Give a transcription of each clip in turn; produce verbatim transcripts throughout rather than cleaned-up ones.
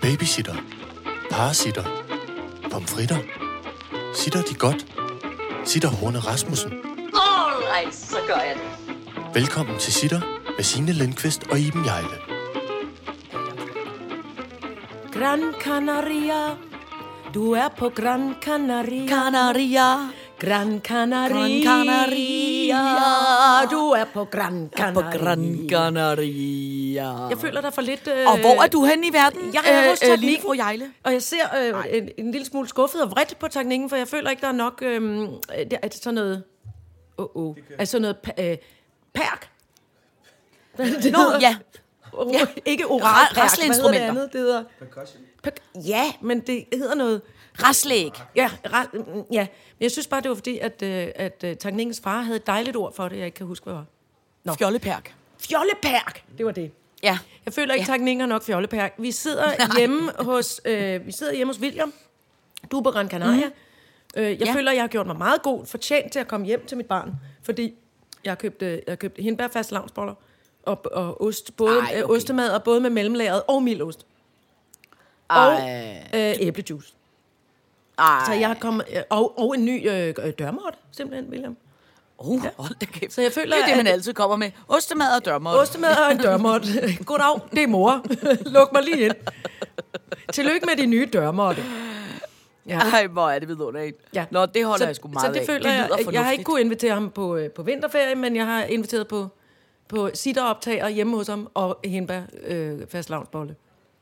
Babysitter. Parasitter. Pomfritter. Sitter de godt? Sitter Horne Rasmussen. Alright, så gør jeg det. Velkommen til Sitter med Signe Lindqvist og Iben Hjejle. Gran Canaria. Du er på Gran Canaria. Canaria. Gran Canaria. Gran Canaria. Du er på Gran Canaria. På Gran Canaria. Jeg føler dig for lidt... Øh... Og hvor er du hen i verden? Jeg er hos øh, teknikken, lille fru Hjejle. og jeg ser øh, en, en lille smule skuffet og vredt på teknikken, for jeg føler ikke, der er nok... Øh, det er sådan noget... Åh, oh, oh. Altså sådan noget... Øh, perk. Nå, ja. ja. Ikke oral perk. Rassleinstrumenter. Hvad hedder det andet? Det hedder... Percussion. Per- ja, men det hedder noget... Raslæg. Ja, ra- ja, men jeg synes bare, det var fordi, at, øh, at øh, teknikkens far havde et dejligt ord for det, jeg ikke kan huske, hvad var. Nå. Fjollepærk. Fjollepærk, det var det. Ja. Jeg føler ikke, ja. Teknikken har nok fjollepærk. Vi sidder hjemme hos, øh, vi sidder hjemme hos William. Du er på Gran Canaria. Mm. Øh, jeg ja. føler, jeg har gjort mig meget god fortjent til at komme hjem til mit barn, fordi jeg har købt, øh, jeg har købt hindbærfast lavnsboller og, og ost, både Ej, okay. øh, ostemad og både med mellemlagret og mildost. Og øh, æblejuice. Ej. Så jeg kom og, og en ny øh, dørmåtte, simpelthen, William. Oh, ja. Hold da kæft. Så jeg føler, det er det, man at, altid kommer med. Ostemad og dørmåtte. Ostemad og en dørmåtte. Goddag, det er mor. Luk mig lige ind. Tillykke med de nye dørmåtte. Ja. Ej, hvor er det vidunderligt. Ja. Nå, det holder så, jeg sgu meget af. Så det føler det jeg, jeg, jeg har ikke kunnet invitere ham på, øh, på vinterferie, men jeg har inviteret på, på sitteroptager hjemme hos ham og hindbær øh, fast lavnsbolle.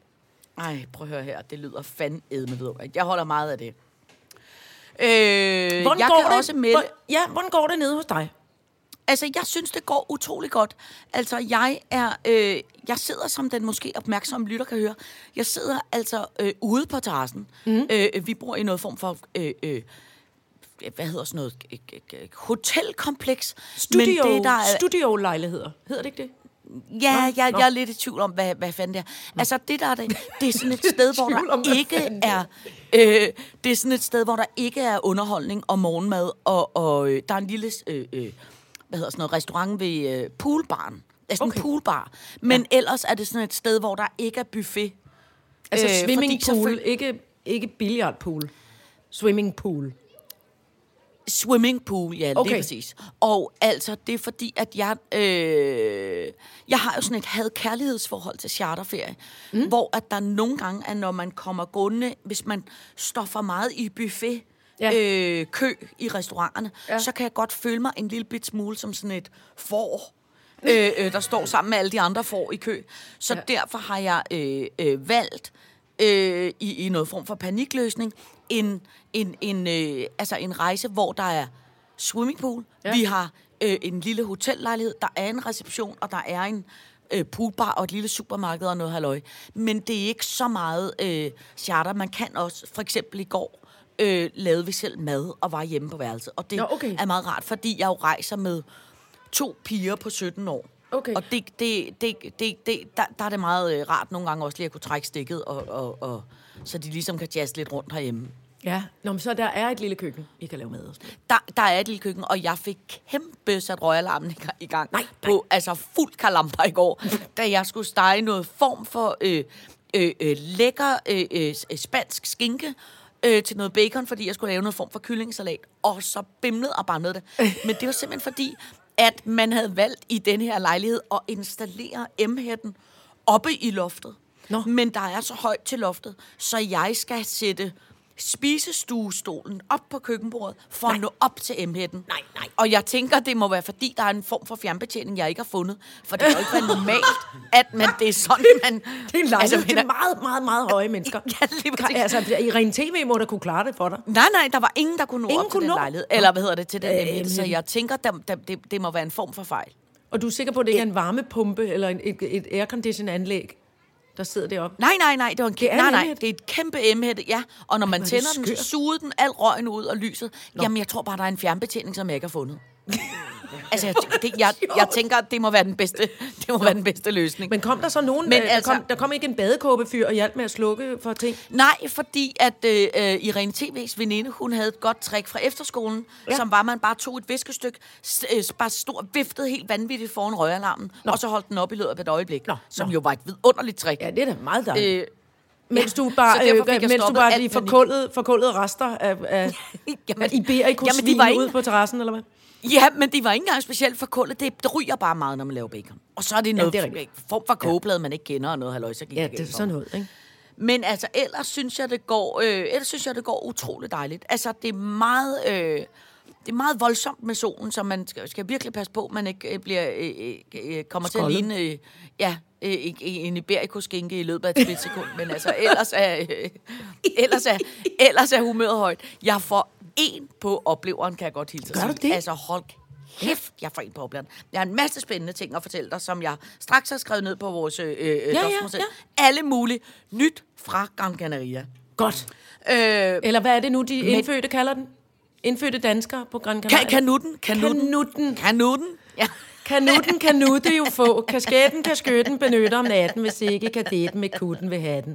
Ej, prøv at høre her. Det lyder fandme vidunderligt. Jeg holder meget af det. Øh, hvordan jeg går kan det? også melde... Hvor, ja, hvordan går det nede hos dig? Altså, jeg synes, det går utrolig godt. Altså, jeg er... Øh, jeg sidder, som den måske opmærksomme lytter kan høre, jeg sidder altså øh, ude på terrassen. Mm. Øh, vi bor i noget form for... Øh, øh, hvad hedder sådan noget? Hotelkompleks. Studio, men det, der er, studiolejligheder. Hedder det ikke det? Ja, jeg, jeg er lidt i tvivl om, hvad, hvad fanden det er. Nå. Altså, det der er det, det er sådan et sted, hvor der om, ikke er... Øh, det er sådan et sted, hvor der ikke er underholdning og morgenmad, og, og øh, der er en lille... Øh, øh, hvad hedder sådan noget, restaurant ved øh, poolbaren. Altså okay. En poolbar. Men ja. Ellers er det sådan et sted, hvor der ikke er buffet. Altså øh, swimmingpool, selvfølgelig... ikke, ikke billiardpool. Swimmingpool. Swimmingpool, ja, okay. Lige præcis. Og altså, det er fordi, at jeg... Øh, jeg har jo sådan et had-kærlighedsforhold til charterferie, mm. hvor at der nogle gange er, når man kommer gående, hvis man står for meget i buffet, Ja. Øh, kø i restauranterne, ja. Så kan jeg godt føle mig en lille bit smule som sådan et får, øh, øh, der står sammen med alle de andre får i kø. Så ja. Derfor har jeg øh, øh, valgt øh, i, i noget form for panikløsning en, en, en, øh, altså en rejse, hvor der er swimmingpool, ja. Vi har øh, en lille hotellejlighed, der er en reception, og der er en øh, poolbar og et lille supermarked og noget halløj. Men det er ikke så meget øh, charter. Man kan også, for eksempel i går, Øh, lavede vi selv mad og var hjemme på værelset. Og det Nå, okay. er meget rart, fordi jeg jo rejser med to piger på sytten år. Okay. Og det, det, det, det, det, der, der er det meget øh, rart nogle gange også lige at kunne trække stikket, og, og, og, så de ligesom kan jazze lidt rundt herhjemme. Ja, Nå, men så der er et lille køkken, I kan lave mad. Der, der er et lille køkken, og jeg fik kæmpe sat røgalarmen i gang. Nej, på nej. Altså fuld kalamper i går, da jeg skulle stege noget form for øh, øh, øh, lækker øh, øh, spansk skinke, Øh, til noget bacon, fordi jeg skulle lave noget form for kyllingesalat, og så bimlede og barnede det. Men det var simpelthen fordi, at man havde valgt i den her lejlighed at installere M-hætten oppe i loftet. Nå. Men der er så højt til loftet, så jeg skal sætte spisestuestolen op på køkkenbordet for nej. At nå op til M-hætten. Nej, nej. Og jeg tænker, det må være fordi, der er en form for fjernbetjening, jeg ikke har fundet. For det er jo ikke været normalt, at man, det er sådan, man... Det er en lejlighed altså, til meget, meget, meget høje mennesker. Ja, lige præcis. Altså, i Ren T V må der kunne klare det for dig. Nej, nej, der var ingen, der kunne nå ingen op kunne til den nå. Lejlighed. Eller hvad hedder det, til den øh, M-hætte. Så jeg tænker, der, der, det, det må være en form for fejl. Og du er sikker på, at det ikke er en varmepumpe eller et, et aircondition-anlæg, der sidder deroppe? Nej, nej, nej, det var en kæmpe, nej, nej, det er et kæmpe M-hætte, ja. Og når man tænder den, så suger den al røgen ud og lyset. Nå. Jamen, jeg tror bare, der er en fjernbetjening, som jeg ikke har fundet. Altså, jeg, det, jeg, jeg tænker, at det må være den bedste, det må være den bedste løsning. Men kom der så nogen, Men øh, altså, der, kom, der kom ikke en badekåbefyr og hjalp med at slukke for ting? Nej, fordi at øh, Irene T V's veninde, hun havde et godt trick fra efterskolen, ja. Som var, man bare tog et viskestykke, øh, bare stort, viftede helt vanvittigt foran røgalarmen, og så holdt den op i løbet af et øøjeblik, Nå. Som Nå. jo var et vidunderligt trick. Ja, det er da meget dejligt. Øh, Mens du bare, ja, øh, mens du bare lige forkullede, forkullede rester af, af, jamen, af Iberico-svin ud på terrassen, eller hvad? Ja, men det var ikke engang specielt forkullet. Det, det ryger bare meget, når man laver bacon. Og så er det noget ja, det er form for kogeblad, ja. man ikke kender, og noget halløj, så gik ja, det det er sådan noget, ikke? Men altså, ellers synes jeg, det går, øh, ellers synes jeg, det går utroligt dejligt. Altså, det er meget, øh, det er meget voldsomt med solen, så man skal, skal virkelig passe på, at man ikke øh, bliver, øh, øh, kommer Skolde. til at ligne øh, ja, øh, en Iberico-skinke i løbet af et splitsekund. Men altså, ellers er, øh, ellers, er, ellers er humøret højt. Jeg får en på opleveren, kan jeg godt hilse at sige. Gør du det? Altså, hold kæft, jeg får en på opleveren. Jeg har en masse spændende ting at fortælle dig, som jeg straks har skrevet ned på vores øh, ja, ja, ja. Alle mulige nyt fra Gran Canaria. Godt. Øh, Eller hvad er det nu, de indfødte kalder den? Indfødte danskere på Gran Canaria. Kan, kanutten, kanutten. Kanutten. Kanutten, ja. Kanutten kan nutte jo få. Kasketten kan skytten benytte om natten, hvis ikke kadetten med kutten vil have den.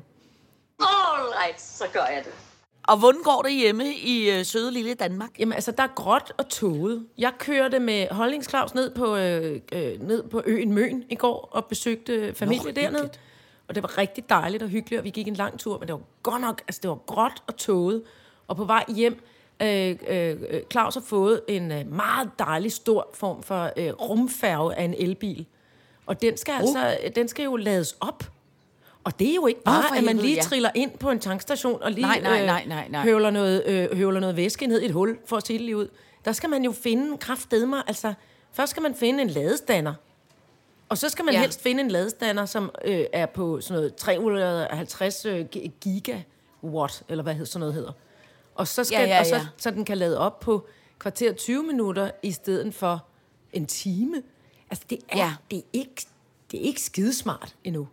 Alright, så gør jeg det. Og hvordan går det hjemme i øh, søde lille Danmark? Jamen altså, der er gråt og tåget. Jeg kørte med Holdningsklaus ned på, øh, øh, ned på øen Møn i går og besøgte familie Nå, dernede. Og det var rigtig dejligt og hyggeligt, og vi gik en lang tur, men det var godt nok, altså det var gråt og tåget. Og på vej hjem, øh, øh, Claus har fået en øh, meget dejlig stor form for øh, rumfærge af en elbil. Og den skal, uh. altså, den skal jo lades op. Og det er jo ikke bare, oh, at man lige ja. triller ind på en tankstation og lige nej, nej, nej, nej, nej. Øh, høvler, noget, øh, høvler noget væske ned i et hul, for at sige det lige ud. Der skal man jo finde kraftedmer. Altså, først skal man finde en ladestander. Og så skal man ja. helst finde en ladestander, som øh, er på sådan noget tre hundrede og halvtreds øh, gigawatt, eller hvad sådan noget hedder. Og så, skal, ja, ja, ja. Og så, så den kan lade op på kvarter tyve minutter, i stedet for en time. Altså, det er, ja. det er, ikke, det er ikke skidesmart endnu.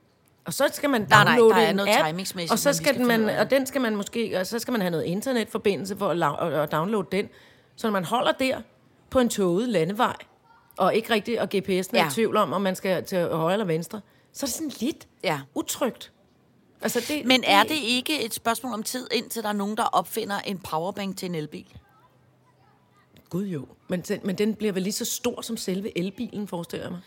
Og så skal man downloade nej, nej, en app, og så skal den man, og den skal man måske, og så skal man have noget internetforbindelse for at, la- at downloade den, så når man holder der på en toget landevej og ikke rigtig og G P S'en ja. er i tvivl om, om man skal til højre eller venstre, så er det sådan lidt ja. utrygt. Altså det, men er det ikke et spørgsmål om tid, indtil der er nogen, der opfinder en powerbank til en elbil? Gud jo, men, men den bliver vel lige så stor som selve elbilen, forestiller jeg mig.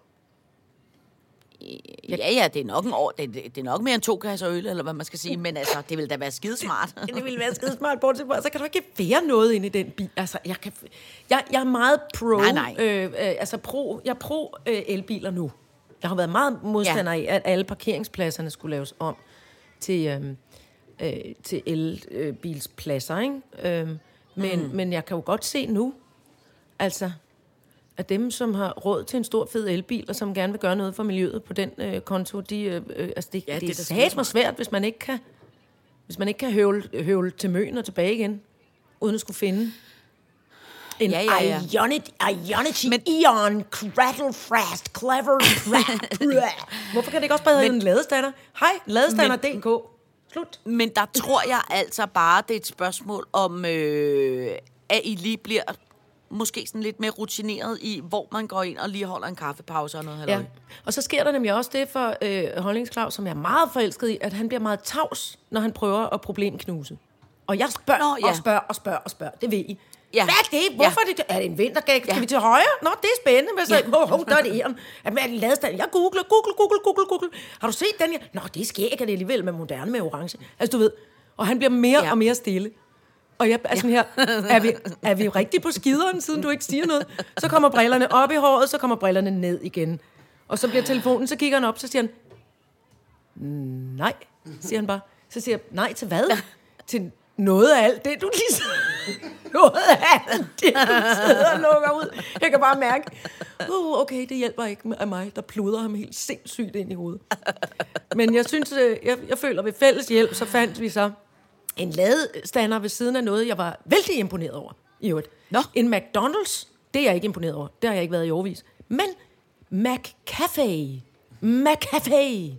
Ja, ja, det er nok en år, det, det er nok mere end to kasser øl, eller hvad man skal sige, men altså, det vil da være skidesmart. Det vil være skidesmart, bortset fra, så kan du ikke være noget inde i den bil. Altså, jeg, kan, jeg, jeg er meget pro, nej, nej. Øh, øh, altså pro, jeg er pro øh, elbiler nu. Jeg har været meget modstander ja. af, at alle parkeringspladserne skulle laves om til, øh, øh, til elbilspladser, ikke? Øh, men, mm. men jeg kan jo godt se nu, altså, at dem, som har råd til en stor, fed elbil, og som gerne vil gøre noget for miljøet på den øh, konto, de, øh, altså det, ja, det, det er satme svært, hvis man ikke kan, hvis man ikke kan høvle, høvle til Møn og tilbage igen, uden at skulle finde en ja, ja, ja. Ionity, Ionity Men, Eon, Cradle Fast, Clever. Hvorfor kan det ikke også bare hedde en ladestander? Hej, ladestander punktum d k. Slut. Men der tror jeg altså bare, det er et spørgsmål om, øh, at I lige bliver måske sådan lidt mere rutineret i, hvor man går ind og lige holder en kaffepause og noget halløj. Ja. Og så sker der nemlig også det for øh, Holdningsklaus, som jeg er meget forelsket i, at han bliver meget tavs, når han prøver at problemknuse. Og jeg spørger Nå, ja. og spørger og spørger og spørger. Det ved I. Ja. Hvad er det? Hvorfor ja. er det? Er det en vintergæk? Skal ja. vi til højre? Nå, det er spændende. Men så, ja. oh, oh, der er det æren. Er det ladestand? Jeg googler, google, google, google, google. Har du set den her? Nå, det er skæg, at det alligevel med moderne med orange. Altså, du ved. Og han bliver mere ja. og mere stille. Og jeg er sådan her, er vi, er vi rigtig på skideren, siden du ikke siger noget? Så kommer brillerne op i håret, så kommer brillerne ned igen. Og så bliver telefonen, så kigger han op, så siger han, nej, siger han bare. Så siger jeg, nej til hvad? Til noget af alt det, du lige siger. Noget af alt det, du sidder og lukker ud. Jeg kan bare mærke, uh, okay, det hjælper ikke af mig, der pluder ham helt sindssygt ind i hovedet. Men jeg synes, jeg, jeg føler ved fælles hjælp, så fandt vi så en ladestander ved siden af noget, jeg var vældig imponeret over. I øvrigt. Nå. En McDonald's, det er jeg ikke imponeret over. Det har jeg ikke været i årevis. Men McCafe. McCafe.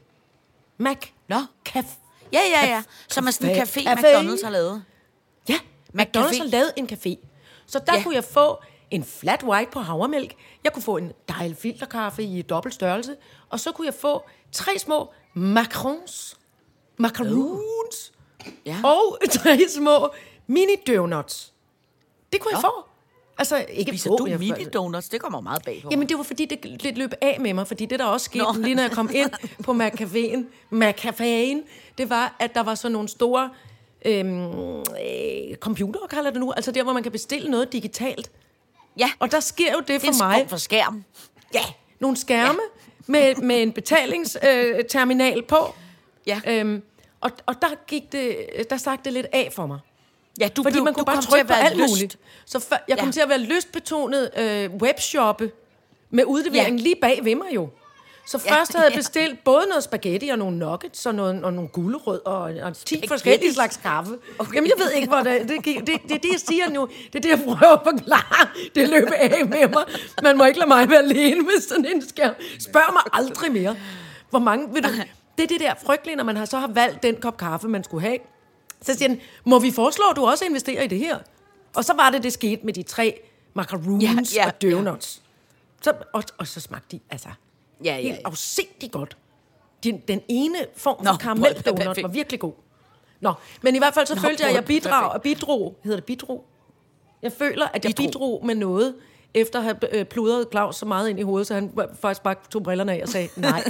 McCafe. Ja, ja, ja. Som er sådan en café, McDonald's har lavet. Ja, McDonald's har lavet en café. Så der ja. kunne jeg få en flat white på havremælk. Jeg kunne få en dejlig filterkaffe i dobbelt størrelse. Og så kunne jeg få tre små macarons. Macaroons. Ja. Og tre små mini-donuts. Det kunne ja. jeg få. Altså, ikke Spiser på, du jeg- mini-donuts? Det kommer meget bag på Jamen, det var fordi, det lidt løb af med mig, fordi det, der også skete, Nå. lige når jeg kom ind på McCaféen, McCaféen, det var, at der var så nogle store øhm, øh, computere, kalder det nu, altså der, hvor man kan bestille noget digitalt. Ja, Og der sker jo det det for er en mig. form for skærm. Ja, nogle skærme ja. med, med en betalingsterminal øh, terminal på. Ja. Øhm, og, og der gik det, der stak det lidt af for mig. Ja, du Fordi blev, man du kunne bare kom til trykke at på være alt lyst. muligt. Så for, jeg kom Ja. til at være lystbetonet øh, webshoppe med udlevering Ja. lige bag ved mig jo. Så Ja, først havde jeg ja. bestilt både noget spaghetti og nogle nuggets og, noget, og nogle gulerød og, og ti Spaghetti? forskellige slags kaffe. Okay. Jamen, jeg ved ikke, hvor det, det, det, det, det er det, jeg siger nu. Det er det, jeg prøver at forklare. Det løber af med mig. Man må ikke lade mig være alene med sådan en skærm. Spørg mig aldrig mere. Hvor mange, ved du, det er det der frygtelige, når man har, så har valgt den kop kaffe, man skulle have. Så siger den, må vi foreslå, at du også investerer i det her? Og så var det, det skete med de tre macaroons Ja, ja, og donuts. Så, og, og så smagte de, altså, Ja, ja, helt ja. afsindigt godt. Den, den ene form for Nå, karameldonut perfekt. var virkelig god. Nå, men i hvert fald så Nå, følte jeg, at jeg perfekt. bidrag, bidrog, hedder det bidrog? Jeg føler, at jeg Bidrog. bidrog med noget, efter at have øh, pludret Claus så meget ind i hovedet, så han faktisk bare tog brillerne af og sagde nej.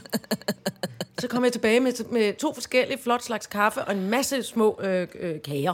Så kom jeg tilbage med, med to forskellige flot slags kaffe og en masse små øh, øh, kager.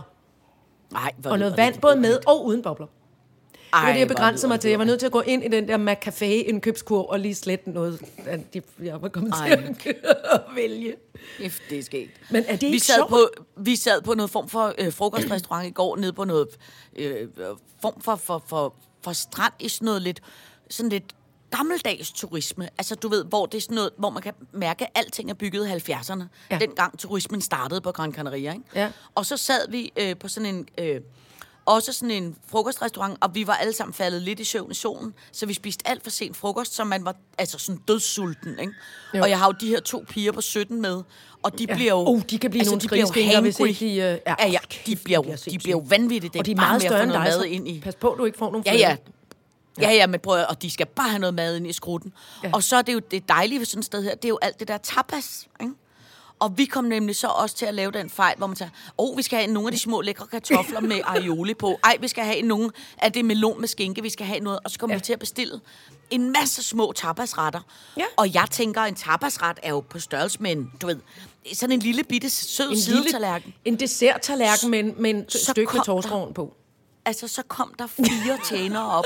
Nej, hvor Og noget lyder vand, det både dårligt. med og uden bobler. Det var Ej, det, jeg hvor begrænsede lyder mig til. Jeg var det nødt til at gå ind i den der McCafé-indkøbskurv og lige slette noget, af de, jeg var kommet Ej. til at vælge. dårligt. Det er sket. Men er det vi ikke sad sjovt? på Vi sad på noget form for øh, frokostrestaurant i går, nede på noget øh, form for, for, for, for strand i sådan noget lidt, sådan lidt gammeldags turisme. Altså, du ved, hvor det er sådan noget, hvor man kan mærke, at alting er bygget i halvfjerdserne. Ja. Ja. Dengang turismen startede på Gran Canaria, ikke? Ja. Og så sad vi øh, på sådan en... Øh, også sådan en frokostrestaurant, og vi var alle sammen faldet lidt i søvn i solen, så vi spiste alt for sent frokost, så man var altså sådan dødssulten, ikke? Jo. Og jeg har jo de her to piger på sytten med, og de ja. bliver jo... Oh, de kan blive nogle de bliver jo skridskinker, hvis hangry. ikke de, øh, ja, Ja, ja, kæft, de bliver, de bliver jo, de sindssyge. bliver jo vanvittige. Det Og de er bare meget med at større få end noget dig, mad så ind i. pas på, at du ikke får nogle Ja, ja. Ja, ja, men prøv at, og de skal bare have noget mad ind i skrutten. Ja. Ja. Og så er det jo det dejlige ved sådan et sted her, det er jo alt det der tapas, ikke? Og vi kom nemlig så også til at lave den fejl, hvor man tager, åh, oh, vi skal have nogle af de små lækre kartofler med aioli på. Ej, vi skal have nogle af det melon med skinke, vi skal have noget. Og så kommer Ja. vi til at bestille en masse små tapasretter. Ja. Og jeg tænker, en tapasret er jo på størrelse med en, du ved, sådan en lille bitte sød En sidetallerken. lille, en dessert-tallerken med, en- med en Så stykke med kom der- torskovn på. Altså, så kom der fire tjenere op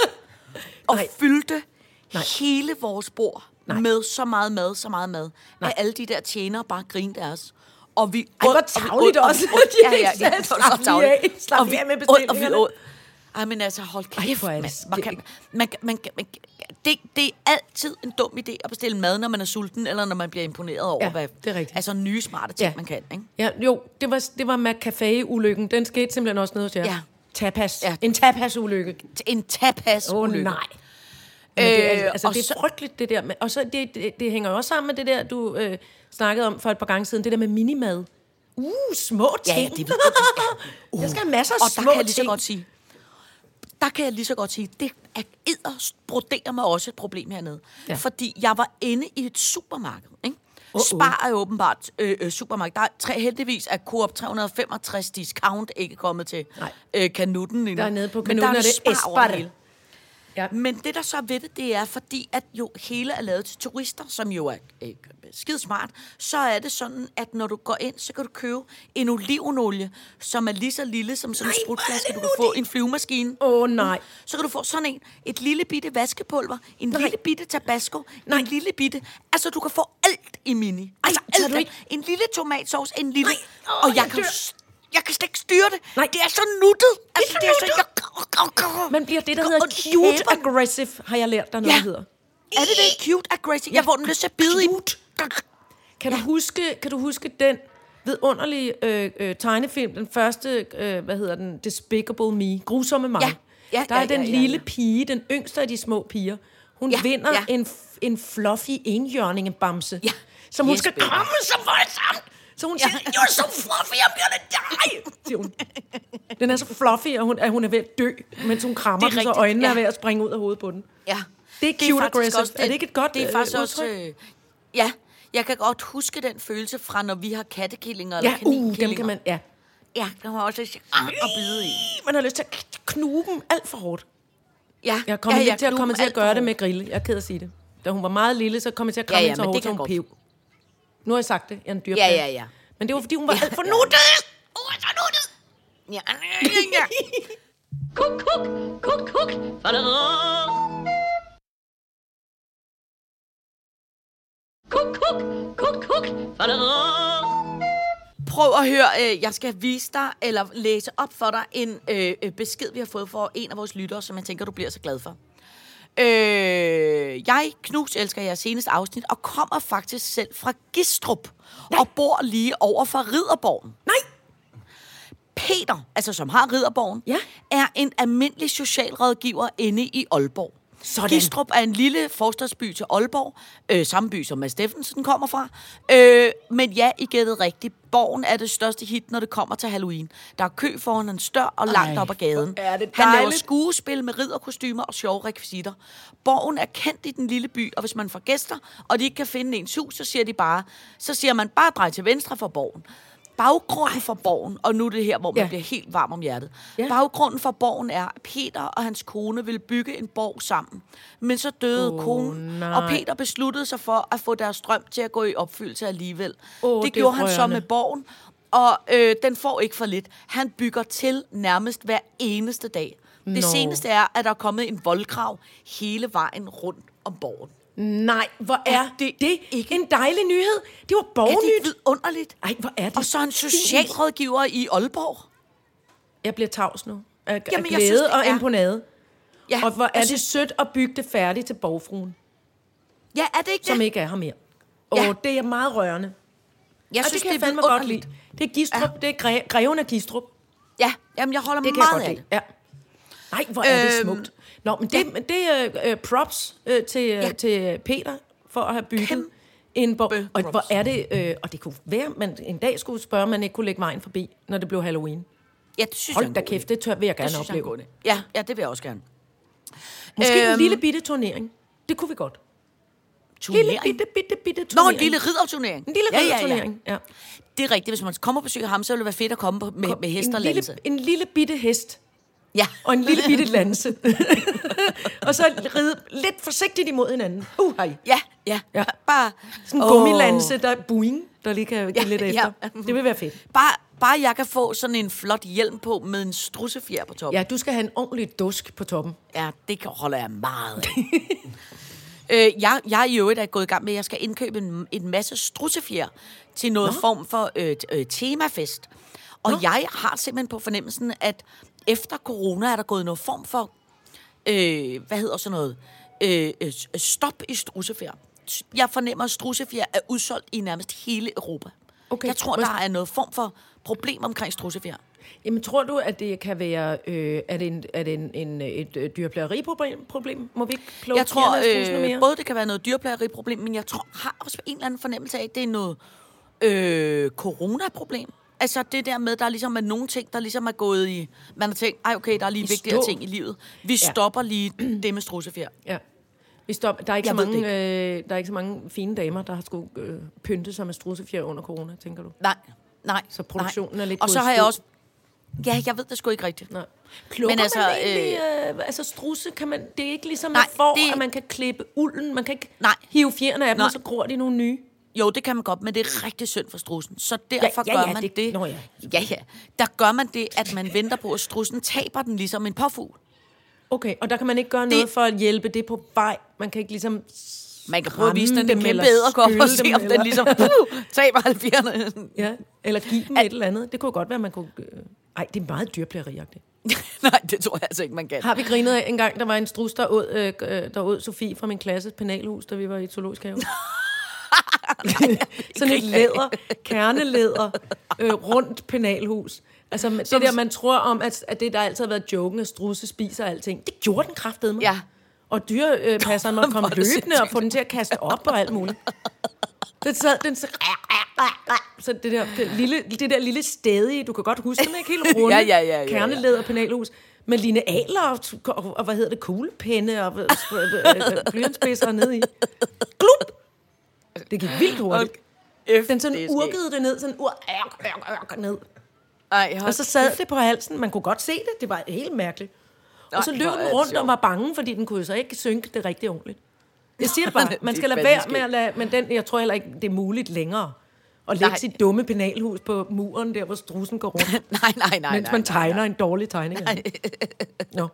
og Nej. fyldte Nej. hele vores bord Nej. med så meget mad, så meget mad, Nej. at alle de der tjenere bare grinte af os. Og vi Ej, hvor åd, og vi tarveligt åd, og vi også. åd. De Ja, ja, ja. sagde, det var slap så lige tarveligt. af. Slap Og lige vi af med åd, og vi bestillingerne. åd. Ej, men altså, hold kæft, hvor er det mand. Hvor kan, skægt. man, man, man, man, det, det er altid en dum idé at bestille mad, når man er sulten, eller når man bliver imponeret over, Ja, hvad, det er rigtigt. altså nye smarte ting, Ja. man kan, ikke? Ja, jo, det var, det var McCafé-ulykken. Den skete simpelthen også nede hos jer. Ja. Tapas. Ja. En tapas-ulykke. En tapas Åh, ulykke. nej. Men det, er, Øh, altså, og det er så- frygteligt, det der. Med, og så det, det, det hænger jo også sammen med det der, du øh, snakkede om for et par gange siden. Det der med minimad. Uh, små Ja, ting. ja, det ved jeg. Ja. Uh. Jeg skal have masser af Og der små kan jeg lige så ting. godt sige, der kan jeg lige så godt sige, det er edderbroderer mig også et problem hernede. Ja. Ja. Fordi jeg var inde i et supermarked, ikke? Uh-uh. Spar er jo åbenbart øh, øh, supermarked. Der er tre, heldigvis er Coop tre hundrede og femogtres discount ikke kommet til Nej. øh, Kanutten endnu. Der er nede på Men Kanutten, der er det Spar over Espar. det hele. Ja. Men det, der så er ved det, det er, fordi at jo hele er lavet til turister, som jo er øh, skide smart, så er det sådan, at når du går ind, så kan du købe en olivenolie, som er lige så lille som sådan en Nej, sprutflaske. hvor er Du det kan nu få en flyvemaskine. Åh, oh, nej. Så kan du få sådan en, et lille bitte vaskepulver, en Nej. lille bitte tabasco, Nej. en lille bitte... Altså, du kan få alt i mini. Altså, tager alt. du ikke- En lille tomatsauce, en lille... Nej. Åh, og jeg, jeg kan jo dør. s- jeg kan slet ikke styre det. Nej. Det er så nuttet. Altså, så det er så... nuttet. Jeg, Man bliver det, der Og hedder cute kæber- aggressive, har jeg lært dig noget, Ja. der hedder. Er det det? Cute aggressive? Jeg får den lyst til at bide i. Kan du huske, kan du huske den vidunderlige øh, øh, tegnefilm, den første, øh, hvad hedder den, Despicable Me, Grusomme mig. Ja. Ja, Der er ja, den ja, ja, lille ja. pige, den yngste af de små piger. Hun Ja, vinder ja. en, f- en fluffy enhjørningebamse, Ja. som hun Yes, skal baby. kramme så voldsomt. Så hun siger, Ja. you're so fluffy, I'm gonna die, siger hun. Den er så fluffy, og hun, at hun er ved at dø, mens hun krammer Det er den, så rigtigt, øjnene ja. er ved at springe ud af hovedet på den. Ja. Det er cute faktisk aggressive. også Er det ikke et godt, Det er øh, faktisk også... udtryk? Øh, ja, jeg kan godt huske den følelse fra, når vi har kattekillinger Ja, eller uh, kaninkillinger. dem kan man, ja. Ja, der var også at bide i. Man har lyst til at knuge dem alt for hårdt. Ja, Jeg kom ja, ja, ja, lidt til at komme klubben til at alt gøre for det med hård. grille. Jeg er ked af at sige det. Da hun var meget lille, så kom jeg til at kramme Ja, ja, ja, ja, så men hårdt, det så kan hun godt. pev. Nu har jeg sagt det. Jeg er en dyr Ja, ja, ja. Men det var, fordi hun var alt for ja. nuttet. Åh, så nuttet! Ja, ja, ja. Kuk, kuk, kuk, kuk. Kuk, kuk, kuk, kuk. Prøv at høre, øh, jeg skal vise dig, eller læse op for dig, en øh, øh, besked, vi har fået fra en af vores lyttere, som jeg tænker, du bliver så glad for. Øh, jeg knus elsker jeres seneste afsnit, og kommer faktisk selv fra Gistrup, Nej. og bor lige over for Ridderborgen. Nej! Peter, altså som har Ridderborgen, Ja. er en almindelig socialrådgiver inde i Aalborg. Sådan. Gistrup er en lille forstadsby til Aalborg, øh, samme by som Mads Steffensen kommer fra. Øh, men ja, I gættede rigtigt. Borgen er det største hit, når det kommer til Halloween. Der er kø foran hans dør og langt Ej, op ad gaden. hvor er det Han laver dejligt. skuespil med ridderkostymer og sjove rekvisitter. Borgen er kendt i den lille by, og hvis man får gæster, og de ikke kan finde ens hus, så siger de bare, så siger man bare drej til venstre for borgen. Baggrunden for borgen, og nu er det her, hvor man Ja. bliver helt varm om hjertet. Ja. Baggrunden for borgen er, at Peter og hans kone ville bygge en borg sammen. Men så døde Åh, konen, nej. og Peter besluttede sig for at få deres drøm til at gå i opfyldelse alligevel. Åh, det det er gjorde han så rørende. med borgen, og øh, den får ikke for lidt. Han bygger til nærmest hver eneste dag. Det Nå. seneste er, at der er kommet en voldgrav hele vejen rundt om borgen. Nej, hvor er det det, det ikke en dejlig nyhed? Det var Er det borgernyt. ikke vidunderligt? Ej, hvor er det Og så en fint. socialrådgiver i Aalborg. Jeg bliver tavs nu. Af, af Jamen, jeg glæde synes, det og er- imponade. Ja, Og hvor er jeg det synes- sødt at bygge det færdigt til borgfruen, Ja, er det ikke som det? ikke er her mere. Og Ja. det er meget rørende. Jeg Og synes, det kan det jeg er fandme godt vidunderligt. lide. Det er Gistrup, ja. Det er gre- greven af Gistrup. Ja, jamen, jeg holder Det kan jeg meget godt af lide. Ja. Nej, hvor er det Øhm, smukt. Nå, men det, det er øh, øh, props øh, til, Ja. ja. til Peter for at have bygget Kæmpe en borg. Og props. hvor er det, øh, og det kunne være, man en dag skulle spørge, om man ikke kunne lægge vejen forbi, når det blev Halloween. Ja, det synes jeg er Hold en da god kæft, idé. det tør, vil jeg Det gerne synes jeg er en opleve. god idé. Ja, ja, det vil jeg også gerne. Måske Øhm, en lille bitte turnering. Det kunne vi godt. Turnering? Lille bitte, bitte, bitte Nå, turnering. en lille ridderturnering. En lille ja, ja, ja. ridderturnering, ja. Det er rigtigt. Hvis man kommer på besøg af ham, så vil det være fedt at komme på, med, med hest en og lille, lanse. en lille bitte hest. Ja. Og en lille bitte lanse. Og så ride lidt forsigtigt imod hinanden. Uh, hej. Ja, ja. Ja. Bare, Sådan en Åh. gummilanse, der er boing, der lige kan give Ja, lidt ja. efter. Det vil være fedt. bare, bare jeg kan få sådan en flot hjelm på med en strussefjer på toppen. Ja, du skal have en ordentlig dusk på toppen. Ja, det kan- holder jeg meget af. øh, jeg, jeg i øvrigt er gået i gang med, at jeg skal indkøbe en, en masse strussefjer til noget Nå. form for øh, t- øh, temafest. Og Nå. jeg har simpelthen på fornemmelsen, at efter corona er der gået noget form for, øh, hvad hedder sådan noget, øh, øh, stop i strussefjer. Jeg fornemmer, at strussefjer er udsolgt i nærmest hele Europa. Okay. Jeg tror, Må- der er noget form for problem omkring strussefjer. Jamen, tror du, at det kan være... Øh, er det, en, er det en, en, et øh, dyrplageriproblem? Problem? Må vi ikke kloge Jeg tror øh, mere? øh, både det kan være noget dyrplageriproblem, men jeg tror, har også en eller anden fornemmelse af, at det er noget øh, coronaproblem. Altså det der med, at der ligesom er nogle ting, der ligesom er gået i... Man har tænkt, ej okay, der er lige I vigtigere stå. ting i livet. Vi Ja. stopper lige det med strussefjer. Ja. Vi stop. Der, er ikke så Jeg ved mange, det øh, der er ikke så mange fine damer, der har skulle øh, pynte sig med strussefjer under corona, tænker du? Nej, nej. Så produktionen nej. er lidt Og gået så i har jeg stå. også... Ja, jeg ved det sgu ikke rigtigt. Nej. Plukker Men altså, man egentlig, øh, altså strusse, kan man, det er ikke ligesom Nej, man får, det- at man kan klippe ulden, man kan ikke Nej. hive fjerne af dem, Nej. og så gror de nogle nye. Jo, det kan man godt, men det er rigtig synd for strussen. Så derfor ja, gør ja, man det- det... nå ja. ja, ja. Der gør man det, at man venter på, at strussen taber den ligesom en påfugl. Okay, og der kan man ikke gøre noget for at hjælpe det på vej. Man kan ikke ligesom... Man kan prøve at vise den Ramme en dem kæmpe eller æderkop og skylle se, dem, om den eller- ligesom uh, taber halvfjerdserne. Ja, eller give dem et eller andet. Det kunne godt være, man kunne... Øh... Ej, det er meget dyrplageriagtigt. Nej, det tror jeg altså ikke, man kan. Har vi grinet af en gang, der var en strus, der åd, øh, øh, der åd Sofie fra min klasses penalhus, da vi var i et zoologisk have? Sådan et læder, kernelæder, øh, rundt penalhus. Altså det Som- der, man tror om, at, at det, der altid har været joken, at strusse spiser alting. Det gjorde den kraftedeme. Ja. Og dyrepasseren måtte komme Hvor er det løbende og sindssygt. få den til at kaste op og alt muligt. Den sad, den så, så det der, det lille, det der lille stedige, du kan godt huske den, ikke? Helt runde, Ja, ja, ja, ja, ja. kernelæder penalhus. Med linealer og, og, og, hvad hedder det, kuglepenne og blyantspidser nede i. Glup! Det gik vildt hurtigt. Den sådan urkede det ned, sådan ur, ned. Ej, Og så sad det på halsen. Man kunne godt se det. Det var helt mærkeligt. Og så løb hvor er den det rundt sjovt. og var bange, fordi den kunne jo så ikke synke det rigtig ordentligt. Jeg siger det bare, man Det skal er lade være fandme med at lade, men den, jeg tror heller ikke, det er muligt længere. At lægge Nej. sit dumme penalhus på muren, der hvor strudsen går rundt, nej, nej, nej. mens nej, man nej, tegner nej. en dårlig tegning. Nå.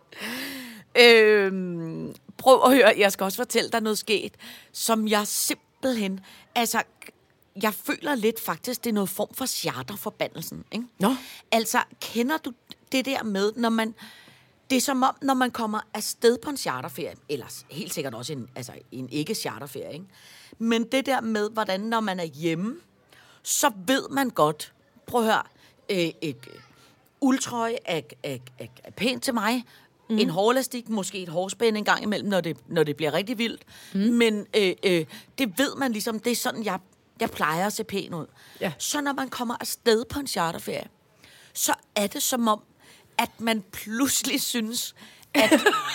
Øhm, prøv at høre, jeg skal også fortælle dig noget sket, som jeg simpelthen, altså, jeg føler lidt faktisk, det er noget form for charterforbandelsen, ikke? Nå. Altså, kender du det der med, når man, det er som om, når man kommer afsted på en charterferie, eller helt sikkert også en, altså, en ikke-charterferie, ikke? Men det der med, hvordan når man er hjemme, så ved man godt, prøv at høre, øh, et uldtrøje er, er, er, er pænt til mig, mm. en hårelastik, måske et hårspænde en gang imellem, når det, når det bliver rigtig vildt, mm. men øh, øh, det ved man ligesom, det er sådan, jeg, jeg plejer at se pæn ud. Ja. Så når man kommer afsted på en charterferie, så er det som om, at man pludselig synes, at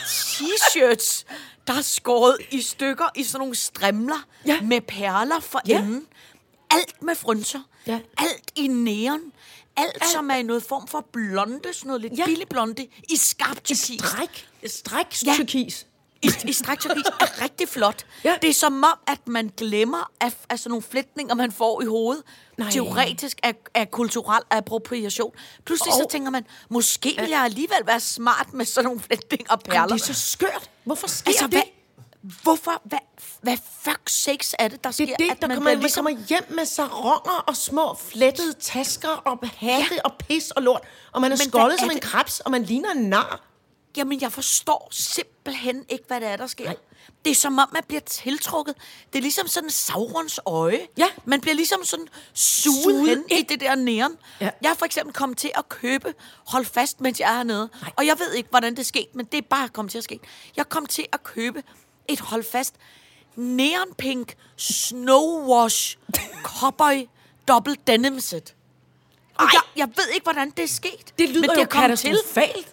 t-shirts, der er skåret i stykker i sådan nogle strimler Ja. med perler for Ja. enden, alt med frynser, Ja. alt i neon, alt, alt som er i noget form for blonde, sådan noget lidt Ja. billig blonde, i skarp turkis. Stræk. Stræk Ja. turkis. I, i stræk turkis er rigtig flot. Ja. Det er som om, at man glemmer af, af sådan nogle flætninger, man får i hovedet. Nej. Teoretisk af, af kulturel appropriation. Pludselig så Og- tænker man, måske vil jeg alligevel være smart med sådan nogle flætninger og perler. Jamen, det er så skørt. Hvorfor sker altså, det? hvad, hvorfor, hvad, hvad fuck sakes er det, der sker? Det er det, at der man kommer, bliver man kommer hjem med saronger og små flettede tasker og hatte ja. og pis og lort. Og man er Men skoldet hvad er som en det? krebs, og man ligner en nar. Jamen, jeg forstår simpelthen ikke, hvad det er, der sker. Nej. Det er som om, man bliver tiltrukket. Det er ligesom sådan Saurons øje. Ja. Man bliver ligesom sådan suget, Suget hen ind. i det der neon. Ja. Jeg har for eksempel kommet til at købe, hold fast, mens jeg er hernede. Nej. Og jeg ved ikke, hvordan det skete, men det er bare kommet til at ske. Jeg kom til at købe et, hold fast, neon pink snow wash cowboy double denim set. Og jeg, jeg ved ikke, hvordan det er sket. Det lyder men jo er kommet til. katastrofalt.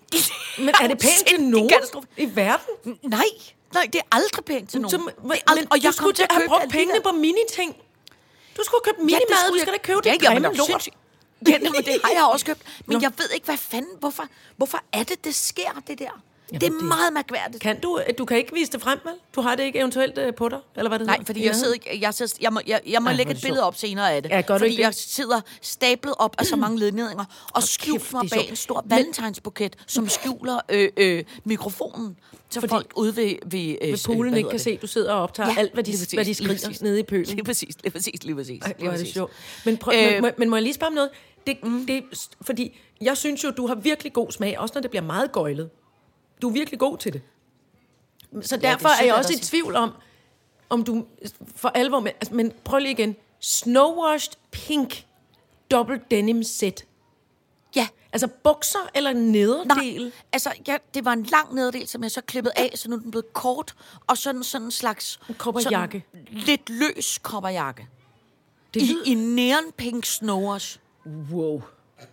Men er det pænt til Sindssygt nogen katastrofe. i verden? Nej, nej, det er aldrig pænt til nogen. Så, Det men, er aldrig, og du jeg skulle kom til at have købe brugt det pengene alligevel. på mini-ting. Du skulle købe minimad, det ja, skulle du skal da jeg- købe ja, det jamen, grimme det er lort. sindssygt. Ja, men det har jeg også købt. Men Nå. jeg ved ikke, hvad fanden, hvorfor, hvorfor er det, det sker, det der? Jamen, det er det- meget mærkværdigt. Kan du, du kan ikke vise det frem, vel? Du har det ikke eventuelt uh, på dig, eller hvad det Nej, hedder? fordi jeg sidder ikke, jeg, sidder, jeg må, jeg, jeg må Ej, lægge hvor er et det billede sjovt. op senere af det. Ja, gør du fordi ikke det? jeg sidder stablet op af så mange ledninger, og skjult kæft, mig det er bag sjovt. en stor Men- valentinsbuket, som skjuler øh, øh, mikrofonen, så Fordi- folk ude ved... ved, øh, Ved poolen hvad ikke hedder kan det? se, du sidder og optager Ja, alt, hvad de, lige præcis, hvad de lige skriger præcis. nede i pølen. Lige præcis, lige præcis, lige præcis. Ej, lige hvor er det præcis. sjovt. Men, prøv, Øh, men, må, men må jeg lige spørge om noget? Det, mm. det, fordi jeg synes jo, du har virkelig god smag, også når det bliver meget gøjlet. Du er virkelig god til det. Så det er derfor er sødt jeg af også dig i at tvivl om, om du for alvor... Med, altså, men prøv lige igen. Snowwashed pink double denim set. Ja, Altså bukser eller nederdel? nej, altså ja, det var en lang nederdel, som jeg så klippede af, så nu er den blevet kort, og sådan sådan en slags... En cowboyjakke. sådan lidt løs kopperjakke. Det I, lyder- I neon pink snowers. Wow.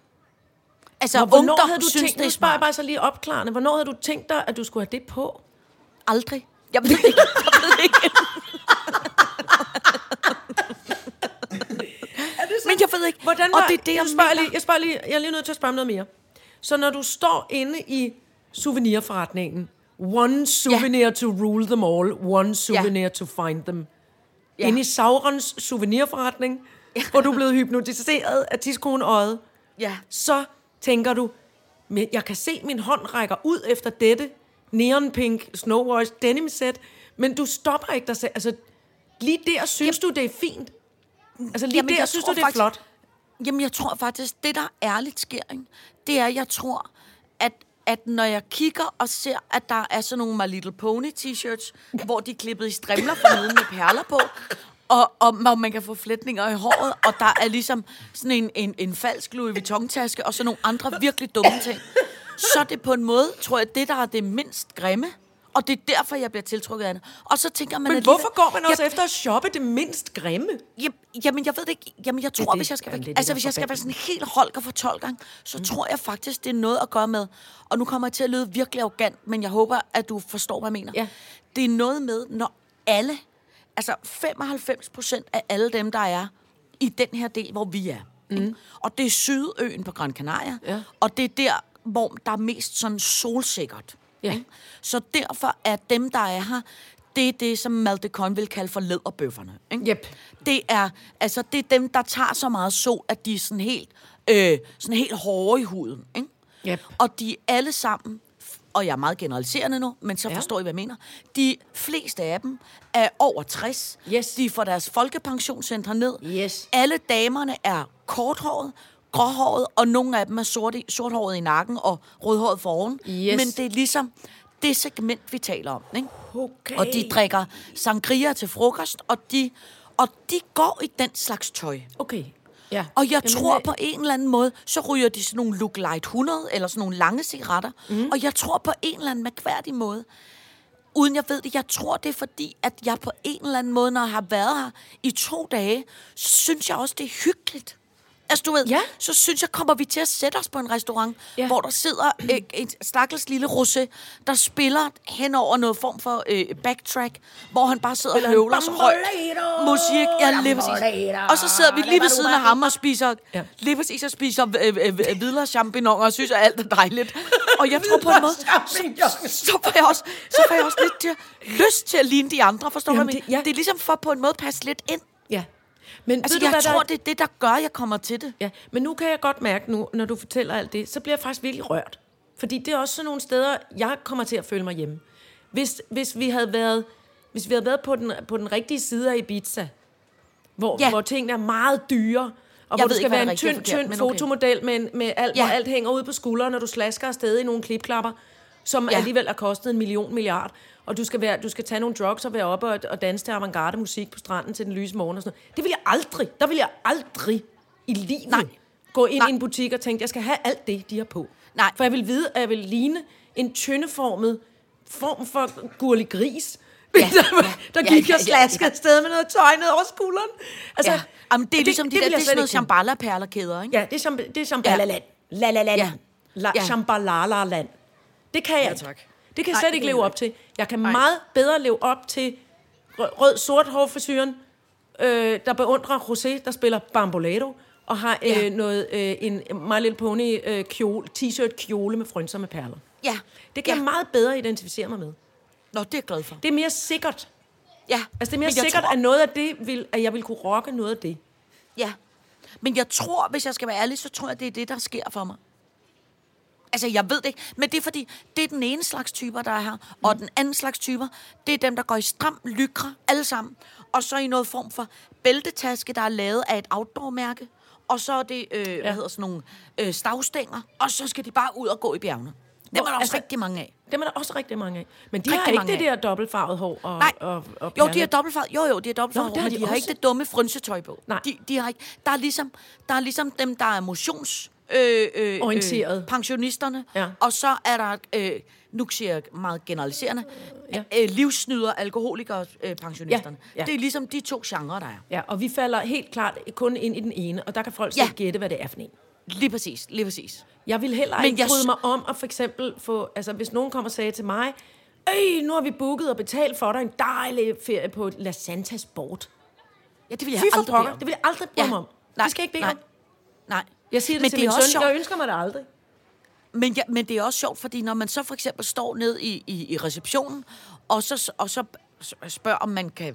Altså, Og hvornår ungdom havde du synes, tænkt, det er nu spørger jeg smart. bare så lige opklarende, hvornår havde du tænkt dig, at du skulle have det på? Aldrig. Jeg ved ikke. Jeg ved ikke. Men jeg ved ikke. Hvordan og var, det er det, jeg, jeg, spørger mener. lige, jeg spørger lige, jeg er lige nødt til at spørge om noget mere. Så når du står inde i souvenirforretningen, one souvenir ja. to rule them all, one souvenir ja. to find them. Ja. Inde i Saurons souvenirforretning, ja. hvor du er blevet hypnotiseret af tidskoneøjet, Ja. så tænker du, men jeg kan se, min hånd rækker ud efter dette neon pink snowwash denim set, men du stopper ikke dig selv. Altså, lige der synes du, det er fint. Altså, lige Jamen, der jeg synes tror du, det er faktisk- flot. Jamen, jeg tror faktisk, det der ærligt sker, ikke? Det er, jeg tror, at, at når jeg kigger og ser, at der er sådan nogle My Little Pony t-shirts, hvor de er klippet i strimler for neden med perler på, og, og hvor man kan få flætninger i håret, og der er ligesom sådan en, en, en falsk Louis Vuitton-taske, og så nogle andre virkelig dumme ting. Så er det på en måde, tror jeg, det der er det mindst grimme, og det er derfor, jeg bliver tiltrukket af det. Og så tænker man Men alligevel- hvorfor går man også jeg, efter at shoppe det mindst grimme? Jamen, jamen, jeg ved det ikke. Jamen, jeg tror, det. hvis jeg skal Jamen, være, det er det, altså, der hvis jeg skal være forbandet. sådan helt Holger for tolv så mm. tror jeg faktisk, det er noget at gøre med, og nu kommer jeg til at lyde virkelig arrogant, men jeg håber, at du forstår, hvad jeg mener. Ja. Det er noget med, når alle, altså femoghalvfems procent af alle dem, der er i den her del, hvor vi er, mm. og det er Sydøen på Gran Canaria, Ja. og det er der, hvor der er mest sådan solsikkert. Ja. Ikke? Så derfor er dem, der er her, det er det, som Mal de Con vil kalde for læderbøfferne. Ikke? Yep. Det er, altså, det er dem, der tager så meget sol, at de er sådan helt, øh, sådan helt hårde i huden. Ikke? Yep. Og de er alle sammen, og jeg er meget generaliserende nu, men så Ja. forstår I, hvad jeg mener. De fleste af dem er over tres. Yes. De får deres folkepensionscentre ned. Yes. Alle damerne er korthåret, gråhåret, og nogle af dem er sorte, sorthåret i nakken og rødhåret foroven. Yes. Men det er ligesom det segment, vi taler om. Ikke? Okay. Og de drikker sangria til frokost, og de, og de går i den slags tøj. Okay. Ja. Og jeg Jamen, tror øh, på en eller anden måde, så ryger de sådan nogle Look Light hundrede, eller sådan nogle lange cigaretter. Mm. Og jeg tror på en eller anden mærkværdig måde, uden jeg ved det, jeg tror det er fordi, at jeg på en eller anden måde, når jeg har været her i to dage, så synes jeg også, det er hyggeligt. Altså du ved, Ja. så synes jeg, kommer vi til at sætte os på en restaurant, Ja. hvor der sidder øh, en stakkels lille rosé, der spiller hen over noget form for øh, backtrack, hvor han bare sidder og Spiller høvler en så højt bambolero, musik. Ja, lige præcis. Og så sidder vi lige ved siden af ham og spiser, Ja. lige præcis og spiser øh, øh, øh, videre champignoner og synes, at alt er dejligt. Og jeg tror på en måde, så, så får jeg også, så får jeg også lidt til, lyst til at ligne de andre, forstår du, hvad Jamen, jeg det- mener? ja. Det er ligesom for på en måde passe lidt ind. Ja. Men Altså, ved du, jeg hvad tror, der... det er det, der gør, at jeg kommer til det. Ja, men nu kan jeg godt mærke nu, når du fortæller alt det, så bliver jeg faktisk virkelig rørt. Fordi det er også sådan nogle steder, jeg kommer til at føle mig hjemme. Hvis, hvis vi havde været, hvis vi havde været på den, på den rigtige side af Ibiza, hvor, Ja. hvor tingene er meget dyre, og Jeg hvor ved du skal ikke, hvad være der er en rigtigt og tynd, forkert, tynd men okay. fotomodel, med, med alt, Ja. hvor alt hænger ud på skulderen, når du slasker afsted i nogle klipklapper, som Ja. alligevel har kostet en million milliard. Og du skal, være, du skal tage nogle drugs og være oppe og, og danse til avantgarde musik på stranden til den lyse morgen og sådan noget. Det vil jeg aldrig. Der vil jeg aldrig i livet Nej. gå ind Nej. i en butik og tænke, jeg skal have alt det, de har på. Nej. For jeg vil vide, at jeg vil ligne en tyndeformet form for gurlig gris, Ja. der, der Ja, gik ja, og ja, slaskede ja. afsted med noget tøj ned over skulderen. Altså, Ja. Jamen, det er ligesom det, de der, vil det jeg er slet sådan noget ikke kunne. Shambhala-perlerkæder, ikke? Ja, det er, champ- det er Shambhala-land. La la la Ja. la. Ja. Shambhala-land. Det kan jeg Ja, ikke. tak. Det kan jeg Nej, slet det ikke kan leve jeg op til. Jeg kan Nej. meget bedre leve op til rød-sort hårfrisyren, øh, der beundrer José, der spiller bambolero, og har øh, Ja. noget, øh, en My Little Pony øh, kjole, t-shirt kjole med frynser med perler. Ja. Det kan ja. jeg meget bedre identificere mig med. Nå, det er jeg glad for. Det er mere sikkert. Ja. Altså det er mere Men jeg sikkert, tror- at noget af det vil, at jeg vil kunne rocke noget af det. Ja. Men jeg tror, hvis jeg skal være ærlig, så tror jeg, det er det, der sker for mig. Altså, jeg ved det ikke, men det er fordi, det er den ene slags typer, der er her, mm. og den anden slags typer, det er dem, der går i stram lykre, alle sammen, og så i noget form for bæltetaske, der er lavet af et outdoor-mærke, og så er det, øh, ja. hvad hedder sådan nogle, øh, stavstænger, og så skal de bare ud og gå i bjergene. Dem er der også altså- rigtig mange af. Dem er der også rigtig mange af. Men de Rigtig har ikke mange det af. der dobbeltfarvet hår og, Nej, og, og jo, de perler. har dobbeltfarvet. Jo, jo, de har dobbeltfarvet, Nå, det har men de de har også. ikke det dumme frynsetøj på. Nej. De, de har ikke. Der er ligesom, der er ligesom dem, der er motions øh, øh, Orienteret. Øh, pensionisterne, Ja. og så er der, øh, nu siger jeg meget generaliserende, Ja. øh, livssnyder, alkoholikere, øh, pensionisterne. Ja, ja. Det er ligesom de to genrer, der er. Ja, og vi falder helt klart kun ind i den ene, og der kan folk Ja. selv gætte, hvad det er for en. Lige præcis, lige præcis. Jeg vil heller Men ikke jeg bryde s- mig om at for eksempel få... Altså, hvis nogen kommer og sagde til mig, Øj, nu har vi booket og betalt for dig en dejlig ferie på La Santa Sport. Ja, det vil jeg Fy for aldrig pokker, bede om. det vil jeg aldrig bryde mig om. Nej, det skal jeg ikke bede nej, om. Nej. Jeg siger det Men til det er min også søn, sjovt. jeg ønsker mig det aldrig. Men, ja, men det er også sjovt, fordi når man så for eksempel står ned i, i, i receptionen, og så, og så spørger, om man kan,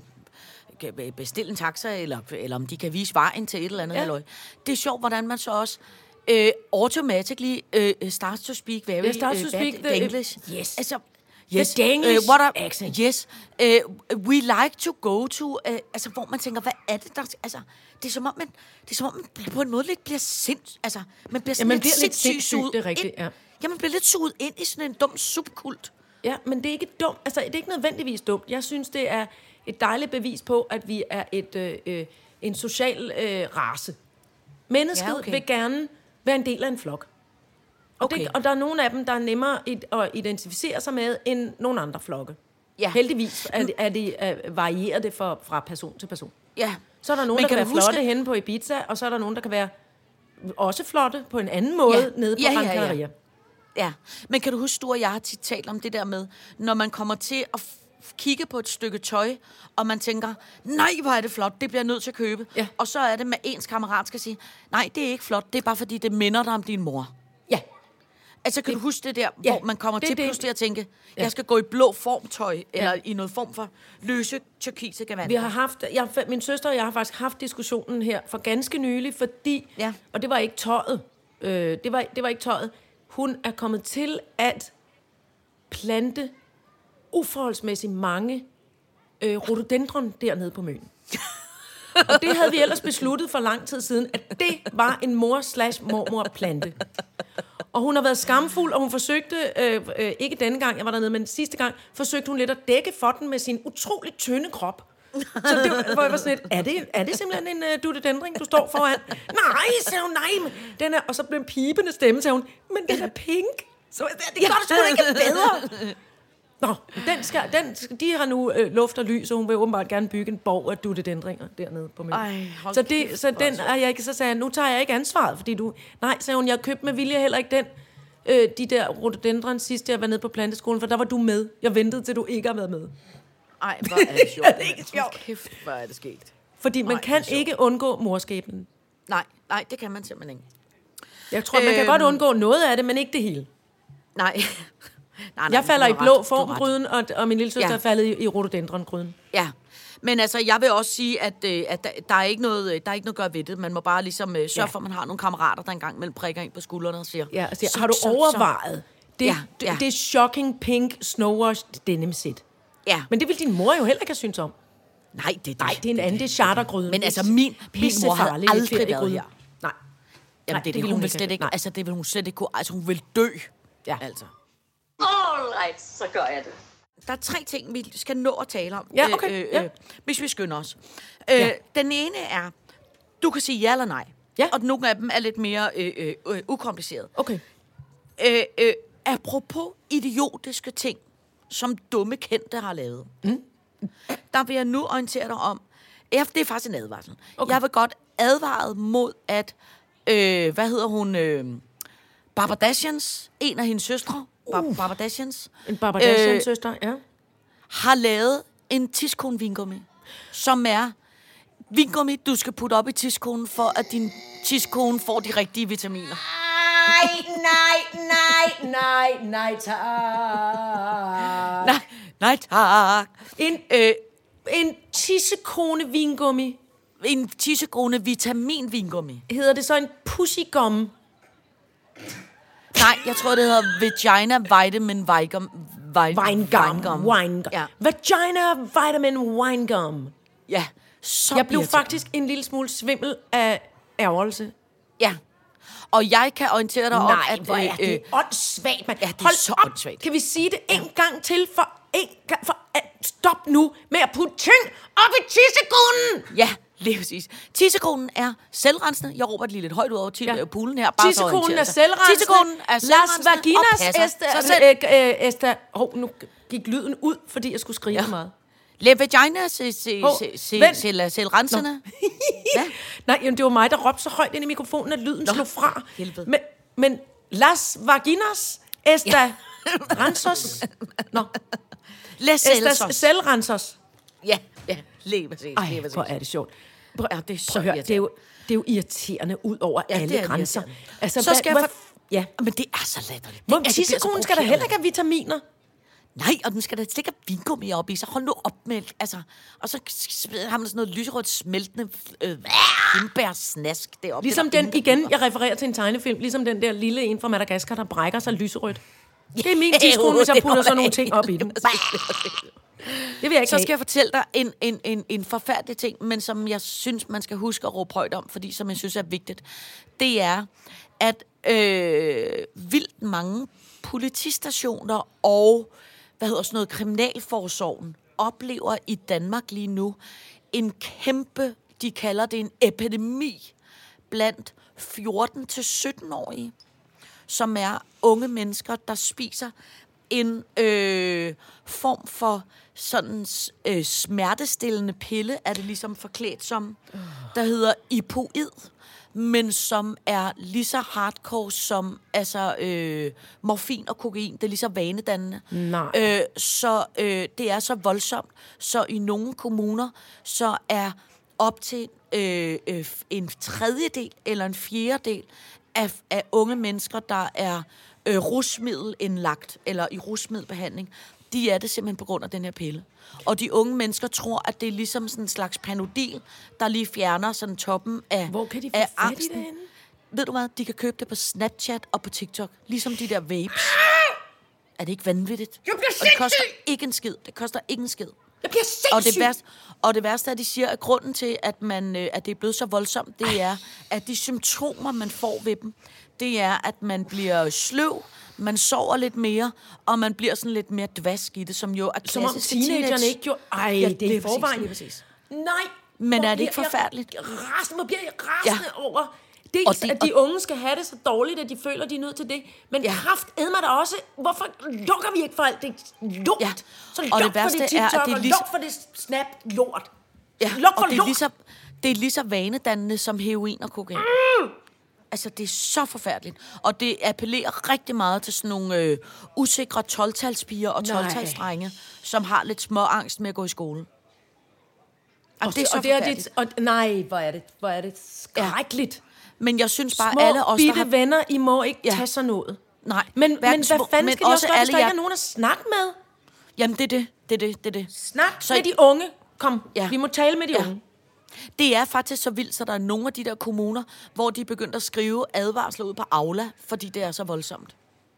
kan bestille en taxa, eller, eller om de kan vise vejen til et eller andet. Ja. Halløj. Det er sjovt, hvordan man så også uh, automatically uh, starts to speak very Yeah, starts to uh, speak bad the- English. yes. Altså, The yes, Danish uh, what are, accent. Yes. Uh, we like to go to... Uh, altså, hvor man tænker, hvad er det, der... Altså, det er som om, man, det er som om, man på en måde lidt bliver sinds... Altså, man bliver sådan man lidt bliver lidt sindssygt sindssyg, suget det er rigtigt, ind. ja. Ja, man bliver lidt suget ind i sådan en dum subkult. Ja, men det er ikke dumt. Altså, det er ikke nødvendigvis dumt. Jeg synes, det er et dejligt bevis på, at vi er et, øh, øh, en social øh, race. Mennesket Ja, ja, okay. okay. vil gerne være en del af en flok. Og, Okay. det, og der er nogle af dem, der er nemmere it- at identificere sig med, end nogle andre flokke. Ja. Heldigvis er det, er det, er, varierer det fra, fra person til person. Ja. Så er der nogen, Men der kan kan du være flotte huske- henne på Ibiza, og så er der nogen, der kan være også flotte på en anden måde Ja. nede på Ja, Gran ja, ja. Canaria. Ja, men kan du huske, du og jeg har tit talt om det der med, når man kommer til at f- kigge på et stykke tøj, og man tænker, nej, hvor er det flot, det bliver jeg nødt til at købe. Ja. Og så er det med ens kammerat skal sige, nej, det er ikke flot, det er bare fordi, det minder dig om din mor. Ja. Altså, kan det, du huske det der, ja, hvor man kommer det, til det, pludselig at tænke, ja. jeg skal gå i blå formtøj, eller Ja. i noget form for løse tyrkise gevanter. Vi har haft, jeg, min søster og jeg har faktisk haft diskussionen her for ganske nylig, fordi, Ja. og det var ikke tøjet, øh, det, var, det var ikke tøjet, hun er kommet til at plante uforholdsmæssigt mange øh, rhododendron dernede på Møn. Og det havde vi ellers besluttet for lang tid siden, at det var en mor slash mormor plante. Og hun har været skamfuld, og hun forsøgte, øh, øh, ikke denne gang, jeg var dernede, men sidste gang, forsøgte hun lidt at dække for den med sin utroligt tynde krop. Så det var, hvor jeg var sådan lidt, er det, er det simpelthen en uh, dudedendring, du står foran? Nej, sagde hun, nej, men den er, og så blev en pibende stemme, sagde hun, men den er pink. Så det gør det sgu da ikke bedre. Nå, den skal, den, skal- de har nu øh, luft og lys, og hun vil åbenbart gerne bygge en borg af dudedendringer dernede på Møn. Ej, hold Så, det, kæft, så hvor den er jeg ikke, så sagde jeg, nu tager jeg ikke ansvaret, fordi du, nej, sagde hun, jeg købte med vilje heller ikke den, øh, de der rhododendron sidst jeg var nede på planteskolen, for der var du med. Jeg ventede til du ikke har været med. Ej, hvor er det sjovt. Er det ikke sjovt? Kæft, hvor er det sket. Fordi man Nej, kan det er sjovt. ikke undgå morskæbnen. Nej, nej, det kan man simpelthen ikke. Jeg tror, man kan Øhm. godt undgå noget af det, men ikke det hele. Nej. nej, nej Jeg falder du i har blå ret, du har ret. formgryden, og, og min lille søster Ja. er faldet i, i rhododendrongryden. Ja, men altså, jeg vil også sige, at, øh, at der, der, er ikke noget, øh, der er ikke noget at gøre ved det. Man må bare ligesom øh, sørge Ja. for, at man har nogle kammerater, der engang mellem prikker ind på skuldrene og siger... Ja, altså, så, har du så, så. overvejet det, Ja, det, ja. det shocking pink snowwash denim set? Ja, Men det vil din mor jo heller ikke have syntes om. nej, det, Nej, det er en anden, det er chartergryden. Men Det er altså, min, min mor havde pissefarligt, aldrig været feriegryden. her. Nej. Jamen, Nej, det, det, ville hun, hun vil ikke slet have. ikke... Nej. Altså, det vil hun slet ikke kunne... Altså, hun vil dø. Ja. Altså. All right, så gør jeg det. Der er tre ting, vi skal nå at tale om, Ja, okay, øh, øh, ja. hvis vi skynder os. Øh, Ja. Den ene er, du kan sige ja eller nej. Ja. Og nogle af dem er lidt mere øh, øh, øh, ukompliceret. Okay. Øh, øh, apropos idiotiske ting, som dumme kendte har lavet. Mm. Der vil jeg nu orientere dig om, ja, det er faktisk en advarsel. Okay. Jeg vil godt advare mod, at, øh, hvad hedder hun, øh, Barbadasians, en af hendes søstre, Bar- Barbadasians, En Barbadasian Øh, søster, ja. har lavet en tidskone vingummi, som er vingummi, du skal putte op i tidskonen, for at din tidskone får de rigtige vitaminer. Nej, nej, nej, nej, nej, tak. Nej, nej tak. En, Øh, en tissekone vingummi. en tissekone vitaminvingummi. Hedder det så en pussygum? Nej, jeg tror, det hedder Vagina Vitamin Vigum. Vi- Winegum. Winegum. Ja. Vagina vitamin winegum. Ja, så Jeg blev irriterende. faktisk en lille smule svimmel af ærgelse. Ja. Og jeg kan orientere dig om, Nej, at... hvor er øh, det øh, åndssvagt, mand. Ja, det er Hold så op. åndssvagt. Kan vi sige det en gang til for en gang? For, at stop nu med at putte ting op i tissekonen. Ja, lige præcis. Tissekonen er selvrensende. Jeg råber det lige lidt højt ud over til Ja. ja. poolen her. Bare så Tissekonen orientere er sig. selvrensende. Tissekonen er Las selvrensende og vaginas passer sig esta... selv. Øh, øh, esta hov, nu gik lyden ud, fordi jeg skulle skrige Ja. ja. meget. Le vagina se, se, Hov, se, se, vent. se, selvrensende. Ja. Nej, jamen, det var mig, der råbte så højt ind i mikrofonen, at lyden Nå, slog fra. helvede. Men, men las vaginas esta ja. rensos. Nå, Le estas selsos. selvrensos. Ja, ja, lige præcis. Ej, lige præcis. hvor er det sjovt. Prøv, Ja, det er så prøv at høre, det er, jo, irriterende. det er jo irriterende ud over Ja, ja, det alle er grænser. irriterende. Altså, Så skal jeg hvad, for- ja. Men det er så latterligt. Hvor Det er- det bliver så tissekonen skal der provokerende. heller ikke have vitaminer. Nej, og den skal da slet ikke have vingummi op i, så hold nu op med, altså, og så har man sådan noget lyserødt smeltende øh, hindbærsnask deroppe. Ligesom Det er der den, ingen, der igen, gider. jeg refererer til en tegnefilm, ligesom den der lille en fra Madagaskar, der brækker sig lyserødt. Det er min Jo, tidskone, hvis jeg det putter var sådan nogle det. ting op i den. Det vil jeg ikke Så have. skal jeg fortælle dig en, en, en, en forfærdelig ting, men som jeg synes, man skal huske at råbe højt om, fordi som jeg synes er vigtigt. Det er, at øh, vildt mange politistationer og hvad hedder sådan noget, kriminalforsorgen oplever i Danmark lige nu en kæmpe, de kalder det en epidemi, blandt fjorten til sytten-årige, som er unge mennesker, der spiser en øh, form for sådan øh, smertestillende pille, er det ligesom forklædt som, der hedder Ipoid, men som er lige så hardcore som altså, øh, morfin og kokain. Det er lige så vanedannende. Nej. Øh, så øh, det er så voldsomt, så i nogle kommuner, så er op til øh, øh, en tredjedel eller en fjerdedel af, af unge mennesker, der er øh, rusmiddelindlagt, eller i rusmiddelbehandling, de er det simpelthen på grund af den her pille. Og de unge mennesker tror, at det er ligesom sådan en slags Panodil, der lige fjerner sådan toppen af Hvor kan de få af fat i angsten. det henne? Ved du hvad? De kan købe det på Snapchat og på TikTok. Ligesom de der vapes. Er det ikke vanvittigt? Jeg bliver Og det koster sindssyg! ikke en skid. Det koster ikke en skid. Jeg bliver sindssyg! Og det, værste, og det værste er, at de siger, at grunden til, at, man, øh, at det er blevet så voldsomt, det er, at de symptomer, man får ved dem, det er, at man bliver sløv, man sover lidt mere, og man bliver sådan lidt mere dvask i det, som jo er klassiske Som om teenagerne teenage. ikke gjorde... Ej, Ja, det er lige præcis, forvejen. lige præcis. Nej. Men hvor er det ikke bliver forfærdeligt? Jeg rasende, hvor bliver jeg rasende ja. over... Dels, Og de- at de unge skal have det så dårligt, at de føler, de er nødt til det. Men Ja. ja. kraftedme der også. Hvorfor lukker vi ikke for alt det lort? Ja. Så Og luk det for værste det er, at TikTok, det er og lige- luk for det Snap-lort. Ja, Luk for og det er, lort. lige så, det er lige så vanedannende som heroin og kokain. Mm. Altså, det er så forfærdeligt. Og det appellerer rigtig meget til sådan nogle øh, usikre tolv-talspiger og Nej. tolv-talsdrenge, som har lidt små angst med at gå i skole. Og, og det er så og det er forfærdeligt. dit, og, nej, hvor er det, hvor er det skrækkeligt. Men jeg synes bare, Små, alle os, der bitte har... venner, I må ikke Ja. ja. tage sig noget. Nej, Men, men hverken hvad små- fanden men skal de også gøre, hvis alle der ikke jer- er nogen at snakke med? Jamen, det er det. Det er det. det, er det. Snak Så- så med de unge. Kom, Ja. ja. vi må tale med de Ja. ja. unge. Det er faktisk så vildt, så der er nogle af de der kommuner, hvor de er begyndt at skrive advarsler ud på Aula, fordi det er så voldsomt.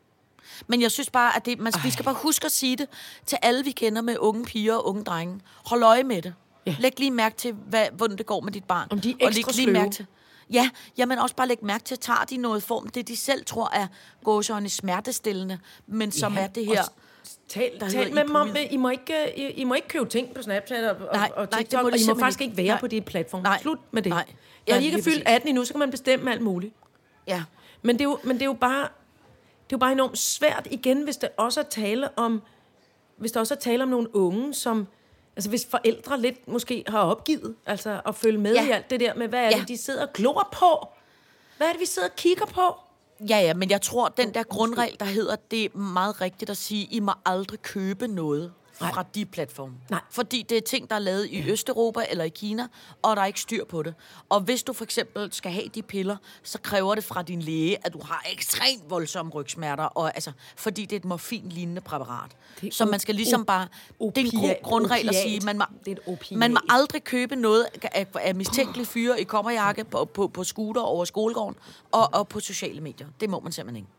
Men jeg synes bare, at det, man, vi skal bare huske at sige det til alle, vi kender med unge piger og unge drenge. Hold øje med det. Ja. Læg lige mærke til, hvad, hvordan det går med dit barn. Om de er og ekstra læg lige sløve. mærke til. Ja, jamen også bare læg mærke til, tager de noget form, det de selv tror er gåsøjne smertestillende, men som Ja, er det her... og Tal, der tal hedder med dem om, Ibuprofen. at I må, ikke, I, I må ikke købe ting på Snapchat og, Nej, og, og nej, det TikTok, må de og I må simpelthen faktisk ikke. ikke være Nej. på de platforme. Nej. Slut med det. Nej. Ja, Ja, jeg er ikke lige fyldt præcis. atten endnu, så kan man bestemme alt muligt. Ja. Men det er jo, men det er jo bare, det er jo bare enormt svært igen, hvis der også er tale om, hvis der også er tale om nogle unge, som, altså hvis forældre lidt måske har opgivet, altså at følge med Ja. i alt det der med, hvad er Ja. det, de sidder og glor på? Hvad er det, vi sidder og kigger på? Ja, ja, men jeg tror, den der grundregel, der hedder, det er meget rigtigt at sige, I må aldrig købe noget Nej. fra de platforme. Nej. Fordi det er ting, der er lavet i Østeuropa eller i Kina, og der er ikke styr på det. Og hvis du for eksempel skal have de piller, så kræver det fra din læge, at du har ekstremt voldsomme rygsmerter, og, altså, fordi det er et morfin-lignende præparat. Det er Så o- man skal ligesom o- bare... Det er en god opiat- grundregel at opiat. sige, man må, Det er et opiat. man må aldrig købe noget af, af mistænkelige fyre i kommerjakke på, på, på scooter over skolegården og, og på sociale medier. Det må man simpelthen ikke.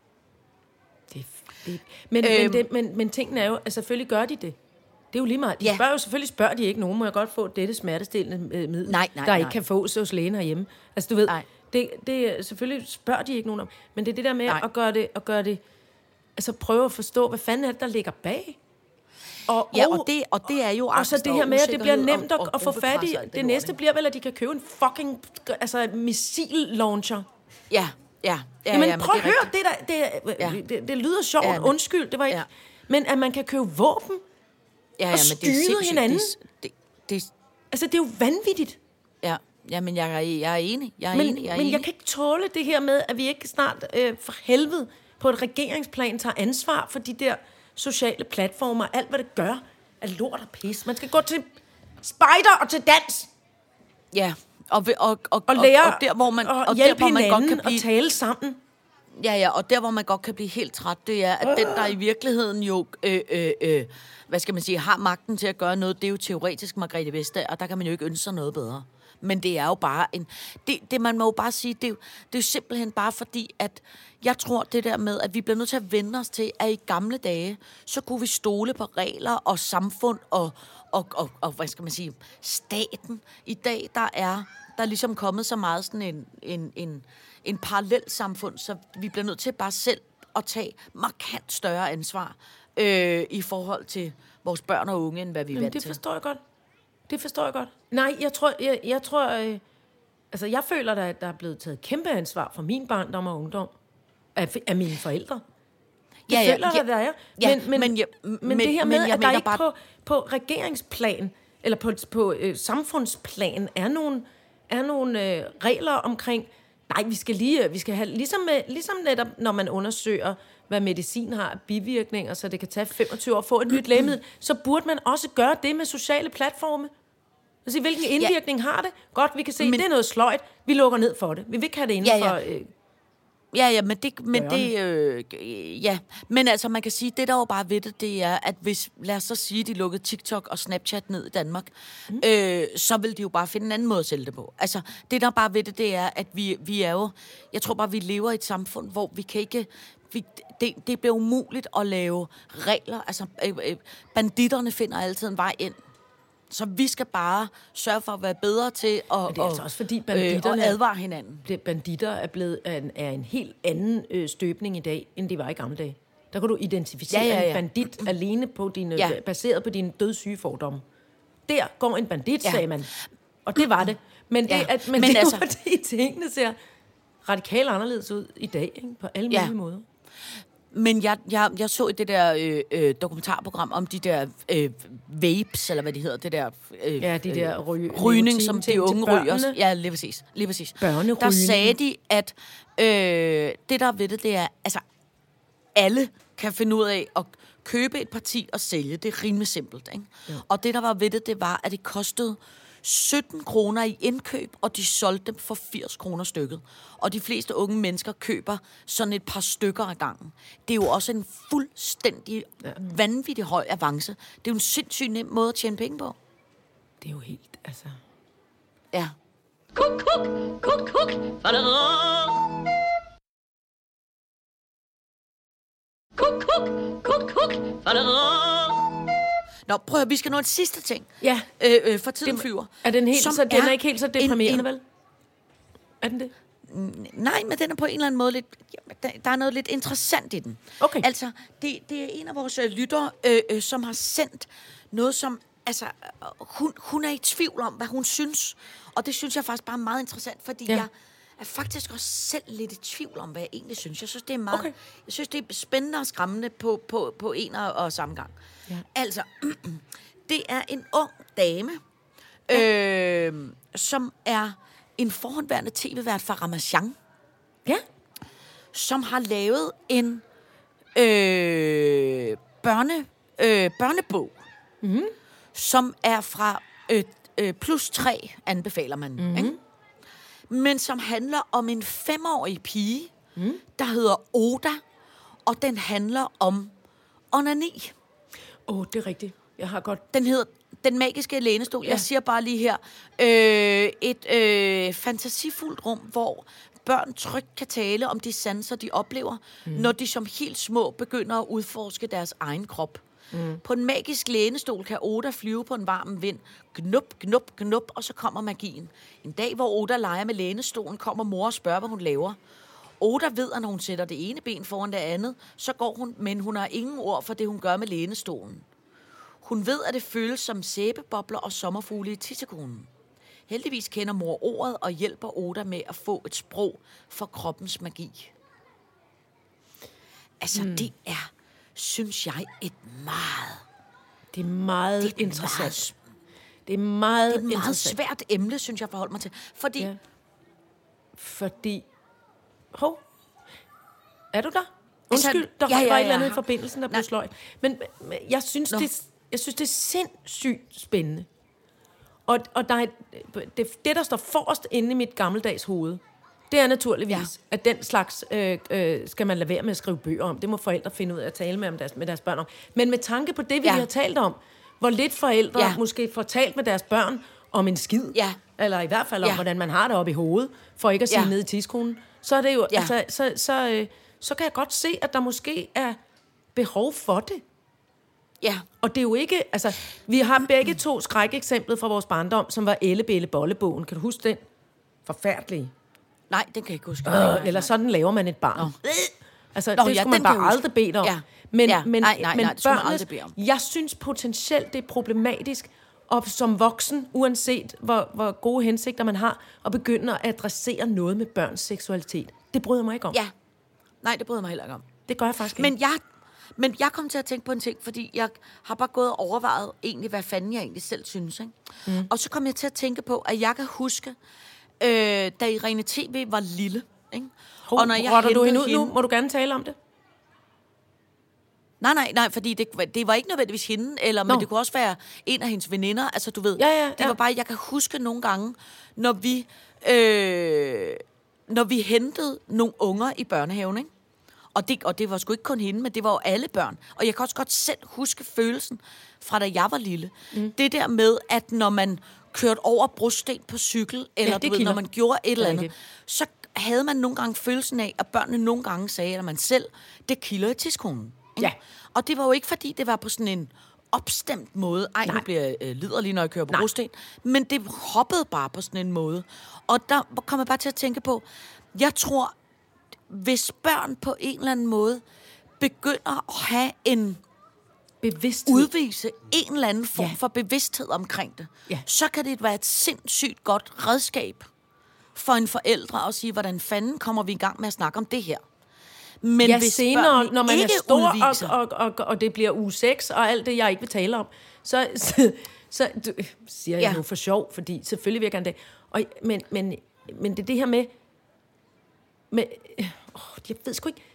Det, det, men, Øhm. men, det, men, men tingene er jo, altså selvfølgelig gør de det. Det er jo lige meget. De Ja. ja. spørger jo, selvfølgelig spørger de ikke nogen, må jeg godt få dette smertestillende øh, middel, Nej, nej, der nej. ikke kan fås hos lægen herhjemme. Altså du ved, Nej. det, det, selvfølgelig spørger de ikke nogen om. Men det er det der med Nej. at gøre det, at gøre det, altså prøve at forstå, hvad fanden er det, der ligger bag? Og, Ja, og det, og det er jo og så angst det her med, at det bliver usikkerhed nemt og- at, og at få fat i. gruppepres og alt Det lort, næste ikke? bliver vel, at de kan købe en fucking altså, missil-launcher. Ja, ja. ja Jamen ja, men prøv at det er høre, rigtigt. det, der, det, Ja. det, det, det lyder sjovt, Ja, ja, men- undskyld, det var ikke... Ja. Men at man kan købe våben, Ja, ja, og men det er skyde sindssygt. hinanden. Det, det, det, altså det er jo vanvittigt. ja, ja, men jeg er, jeg er enig. Jeg er Men, enig, jeg er men enig. jeg kan ikke tåle det her med, at vi ikke snart øh, for helvede på et regeringsplan tager ansvar for de der sociale platformer, alt hvad det gør, er lort og pis. Man skal gå til spejder og til dans, Ja, og, ved- og, og, og lære og, og der, hvor man, og, og hjælpe der, hvor man godt hinanden kan blive, og tale sammen. ja, ja, og der, hvor man godt kan blive helt træt, det er, at den, der i virkeligheden jo, øh, øh, øh, hvad skal man sige, har magten til at gøre noget, det er jo teoretisk Margrethe Vestager, og der kan man jo ikke ønske sig noget bedre. Men det er jo bare en... Det, det man må jo bare sige, det er, jo, det er jo simpelthen bare fordi, at jeg tror det der med, at vi bliver nødt til at vende os til, at i gamle dage, så kunne vi stole på regler og samfund og, og, og, og hvad skal man sige, staten. I dag, der er der er ligesom kommet så meget sådan en, en, en, en parallel samfund, så vi bliver nødt til bare selv at tage markant større ansvar øh, i forhold til vores børn og unge, end hvad vi er Jamen, vant det til. forstår jeg godt. Det forstår jeg godt. Nej, jeg tror, jeg, jeg tror, øh, altså jeg føler, da, at der er blevet taget kæmpe ansvar for min barndom og ungdom af, af mine forældre. Det Ja, ja, føler ja. jeg, der er. Ja, men, men, men jeg- men, men- det her men med, jeg at der mener ikke bare- på, på regeringsplan, eller på, på øh, samfundsplan, er nogle, er nogle øh, regler omkring, nej, vi skal lige, øh, vi skal have, ligesom, med, ligesom netop, når man undersøger, hvad medicin har af bivirkninger, så det kan tage femogtyve år at få et nyt lægemiddel, så burde man også gøre det med sociale platforme. Altså, hvilken indvirkning ja. har det? Godt, vi kan se, Men- men, det er noget sløjt. Vi lukker ned for det. Vi vil ikke have det inden Ja, ja. for... Øh, Ja, ja, men det, men det, øh, ja, men altså man kan sige, det der jo bare ved det, det er, at hvis, lad os så sige, de lukkede TikTok og Snapchat ned i Danmark, mm. øh, så vil de jo bare finde en anden måde at sælge det på. Altså, det der bare ved det, det er, at vi, vi er jo, jeg tror bare, vi lever i et samfund, hvor vi kan ikke, vi, det, det bliver umuligt at lave regler, altså øh, øh, banditterne finder altid en vej ind. Så vi skal bare sørge for at være bedre til at, Men det er altså også fordi banditterne, øh, advare hinanden. Banditter er blevet en, er en helt anden øh, støbning i dag, end det var i gamle dage. Der kan du identificere ja, ja, ja. en bandit alene på dine, ja. baseret på dine dødssyge fordomme. Der går en bandit, ja. sagde man. Og det var det. Men det, ja. at, men men det er altså, fordi tingene ser radikalt anderledes ud i dag, ikke? På alle mulige ja. måder. Men jeg, jeg, jeg så i det der øh, øh, dokumentarprogram om de der øh, vapes, eller hvad de hedder, det der øh, ja, de der ry- rygning, som de unge ryger. Ja, lige præcis. Lige præcis. Der sagde de, at øh, det der ved det, det er, altså alle kan finde ud af at købe et parti og sælge. Det er rimelig simpelt, ikke? Ja. Og det der var ved det, det var, at det kostede sytten kroner i indkøb, og de solgte dem for firs kroner stykket. Og de fleste unge mennesker køber sådan et par stykker ad gangen. Det er jo også en fuldstændig ja. vanvittig høj avance. Det er jo en sindssygt nem måde at tjene penge på. Det er jo helt, altså... Ja. Kuk, kuk, kuk, kuk. Kuk, kuk, kuk, kuk. Nå, prøv at vi skal nå en sidste ting. Ja. Øh, øh, for tiden det, flyver. Er den helt, så, den er ikke helt så deprimerende, en, en, vel? Er den det? Nej, men den er på en eller anden måde lidt... Der, der er noget lidt interessant i den. Okay. Altså, det, det er en af vores øh, lyttere, øh, øh, som har sendt noget, som... Altså, hun, hun er i tvivl om, hvad hun synes. Og det synes jeg faktisk bare er meget interessant, fordi ja. jeg er faktisk også selv lidt i tvivl om, hvad jeg egentlig synes. Jeg synes, det er meget... Okay. Jeg synes, det er spændende og skræmmende på, på, på en og, og samme gang. Ja. Altså, det er en ung dame, ja. øh, som er en forhåndværende tv-vært fra Ramachan, ja. som har lavet en øh, børne, øh, børnebog, mm-hmm. som er fra øh, øh, plus tre, anbefaler man, mm-hmm. ikke? Men som handler om en femårig pige, mm. der hedder Oda, og den handler om onani. Åh, oh, det er rigtigt. Jeg har godt... Den hedder Den Magiske Lænestol. Ja. Jeg siger bare lige her. Øh, et øh, fantasifuldt rum, hvor børn trygt kan tale om de sanser, de oplever, mm. når de som helt små begynder at udforske deres egen krop. Mm. På en magisk lænestol kan Oda flyve på en varm vind. Gnup, gnup, gnup, og så kommer magien. En dag, hvor Oda leger med lænestolen, kommer mor og spørger, hvad hun laver. Oda ved, at når hun sætter det ene ben foran det andet, så går hun, men hun har ingen ord for det, hun gør med lænestolen. Hun ved, at det føles som sæbebobler og sommerfugle i tissekonen. Heldigvis kender mor ordet og hjælper Oda med at få et sprog for kroppens magi. Altså, mm. det er, synes jeg, et meget... Det er meget det er interessant. Meget, det er meget, det er meget svært emne, synes jeg, at forholde mig til. Fordi... Ja. Fordi... Hov. Er du der? Undskyld, altså, der ja, ja, ja, var et eller andet i forbindelsen, der blev sløjt. Men, men jeg, synes, det, jeg synes, det er sindssygt spændende. Og, og der er, det, det, der står forrest inde i mit gammeldags hoved, det er naturligvis, ja. at den slags øh, øh, skal man lade være med at skrive bøger om. Det må forældre finde ud af at tale med, om deres, med deres børn om. Men med tanke på det, vi ja. har talt om, hvor lidt forældre ja. måske får talt med deres børn om en skid, ja. eller i hvert fald om, ja. hvordan man har det oppe i hovedet, for ikke at sige ja. ned i tidskonen, så er det jo, ja. altså, så, så, øh, så kan jeg godt se, at der måske er behov for det. Ja. Og det er jo ikke, altså, vi har begge to skrækeksemplet fra vores barndom, som var Ellebælle Bollebogen. Kan du huske den? Forfærdelige. Nej, den kan jeg ikke huske. Øh, eller sådan laver man et barn. Nå. Altså, Nå, det ja, skulle man bare aldrig bede om. Ja. Men, ja. men, nej, nej, men nej, det børnenes, man aldrig bede om. Jeg synes potentielt, det er problematisk, og som voksen, uanset hvor, hvor gode hensigter man har, at begynde at adressere noget med børns seksualitet. Det bryder mig ikke om. Ja. Nej, det bryder mig heller ikke om. Det gør jeg faktisk men ikke. Jeg, men jeg kom til at tænke på en ting, fordi jeg har bare gået og overvejet egentlig, hvad fanden jeg egentlig selv synes. Ikke? Mm. Og så kom jeg til at tænke på, at jeg kan huske, øh, da Irene T V var lille. Ikke? Hov, og når jeg hentede du hende ud hende, nu? Må du gerne tale om det? Nej, nej, nej, fordi det, det var ikke nødvendigvis hende, eller, men det kunne også være en af hendes veninder. Altså, du ved, ja, ja, ja. det var bare, jeg kan huske nogle gange, når vi... Øh, når vi hentede nogle unger i børnehaven, ikke? Og det, og det var sgu ikke kun hende, men det var jo alle børn. Og jeg kan også godt selv huske følelsen fra da jeg var lille. Mm. Det der med, at når man kørte over brosten på cykel, eller ja, du ved, når man gjorde et eller andet, okay. så havde man nogle gange følelsen af, at børnene nogle gange sagde, eller man selv, det kilder i tidskonen. Ja. Og det var jo ikke, fordi det var på sådan en opstemt måde. Ej, Nej. nu bliver jeg øh, liderlig, når jeg kører på Nej. brosten. Men det hoppede bare på sådan en måde. Og der kom jeg bare til at tænke på, jeg tror, hvis børn på en eller anden måde begynder at have en bevidsthed. udvise en eller anden form ja. for bevidsthed omkring det, ja. så kan det være et sindssygt godt redskab for en forældre at sige, hvordan fanden kommer vi i gang med at snakke om det her. Men ja, hvis senere, når man er stor, udviser, og, og, og, og det bliver uge seks, og alt det, jeg ikke vil tale om, så, så, så du, siger jeg ja. nu for sjov, fordi selvfølgelig vil jeg gerne det. Og, men, men, men det er det her med, med åh, jeg ved sgu ikke,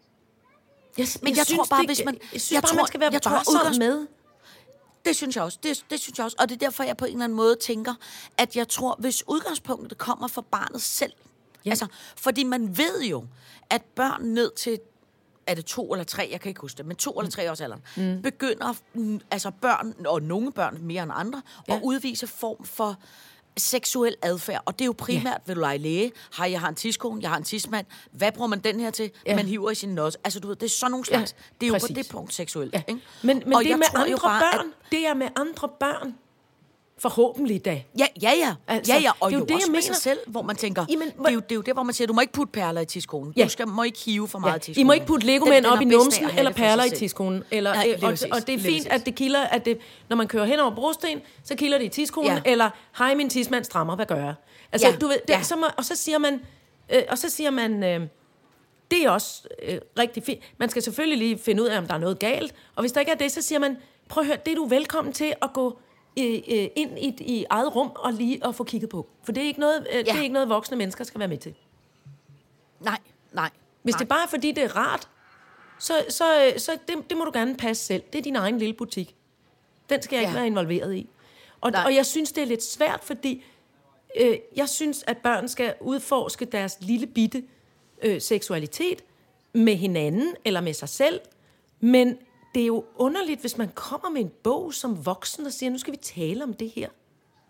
jeg, men jeg, jeg tror synes, bare, det, hvis man, jeg synes jeg bare, tror, man skal være jeg varsom tror, med. Det synes jeg også. Det, det synes jeg også. Og det er derfor, jeg på en eller anden måde tænker, at jeg tror, hvis udgangspunktet kommer fra barnet selv, ja. altså, fordi man ved jo, at børn ned til, er det to eller tre, jeg kan ikke huske det, men to mm. eller tre års alderen, mm. begynder, altså børn, og nogle børn mere end andre, ja. at udvise form for seksuel adfærd. Og det er jo primært, ja. vil du lege læge, hej, jeg har en tidskone, jeg har en tidsmand, hvad bruger man den her til? Ja. Man hiver i sin nos. Altså, du ved, det er sådan nogle slags, ja. det er jo Præcis. På det punkt seksuelt. Ja. Ikke? Men, men og det er med andre bare, børn, at det er med andre børn, forhåbentlig da. Ja, ja, ja. Altså, ja, ja. Og det er jo, jo det, også jeg med mener. sig selv, hvor man tænker, Jamen, det, er jo, det er jo det, hvor man siger, du må ikke putte perler i tidskonen. Ja. Du skal, må ikke hive for meget ja. i tidskonen. I må ikke putte legomænd op i numsen eller perler i tidskonen. tidskonen. Eller, Ja, øh, og, og det er fint, at det kilder, at det, når man kører hen over brosten, så kilder det i tidskonen, ja. eller hej, min tidsmand strammer, hvad gør jeg? Altså, Ja. du ved, det, Ja. så må, og så siger man, øh, og så siger man, øh, det er også øh, rigtig fint. Man skal selvfølgelig lige finde ud af, om der er noget galt, og hvis der ikke er det, så siger man, prøv at høre, det er du velkommen til at gå øh, ind i, i eget rum og lige at få kigget på. For det er ikke noget, øh, ja. det er ikke noget voksne mennesker skal være med til. Nej, nej. Hvis nej. det bare er, fordi det er rart, så, så, så det, det må du gerne passe selv. Det er din egen lille butik. Den skal jeg ja. ikke være involveret i. Og, og jeg synes, det er lidt svært, fordi øh, jeg synes, at børn skal udforske deres lille bitte øh, seksualitet med hinanden eller med sig selv. Men det er jo underligt, hvis man kommer med en bog som voksen og siger, nu skal vi tale om det her.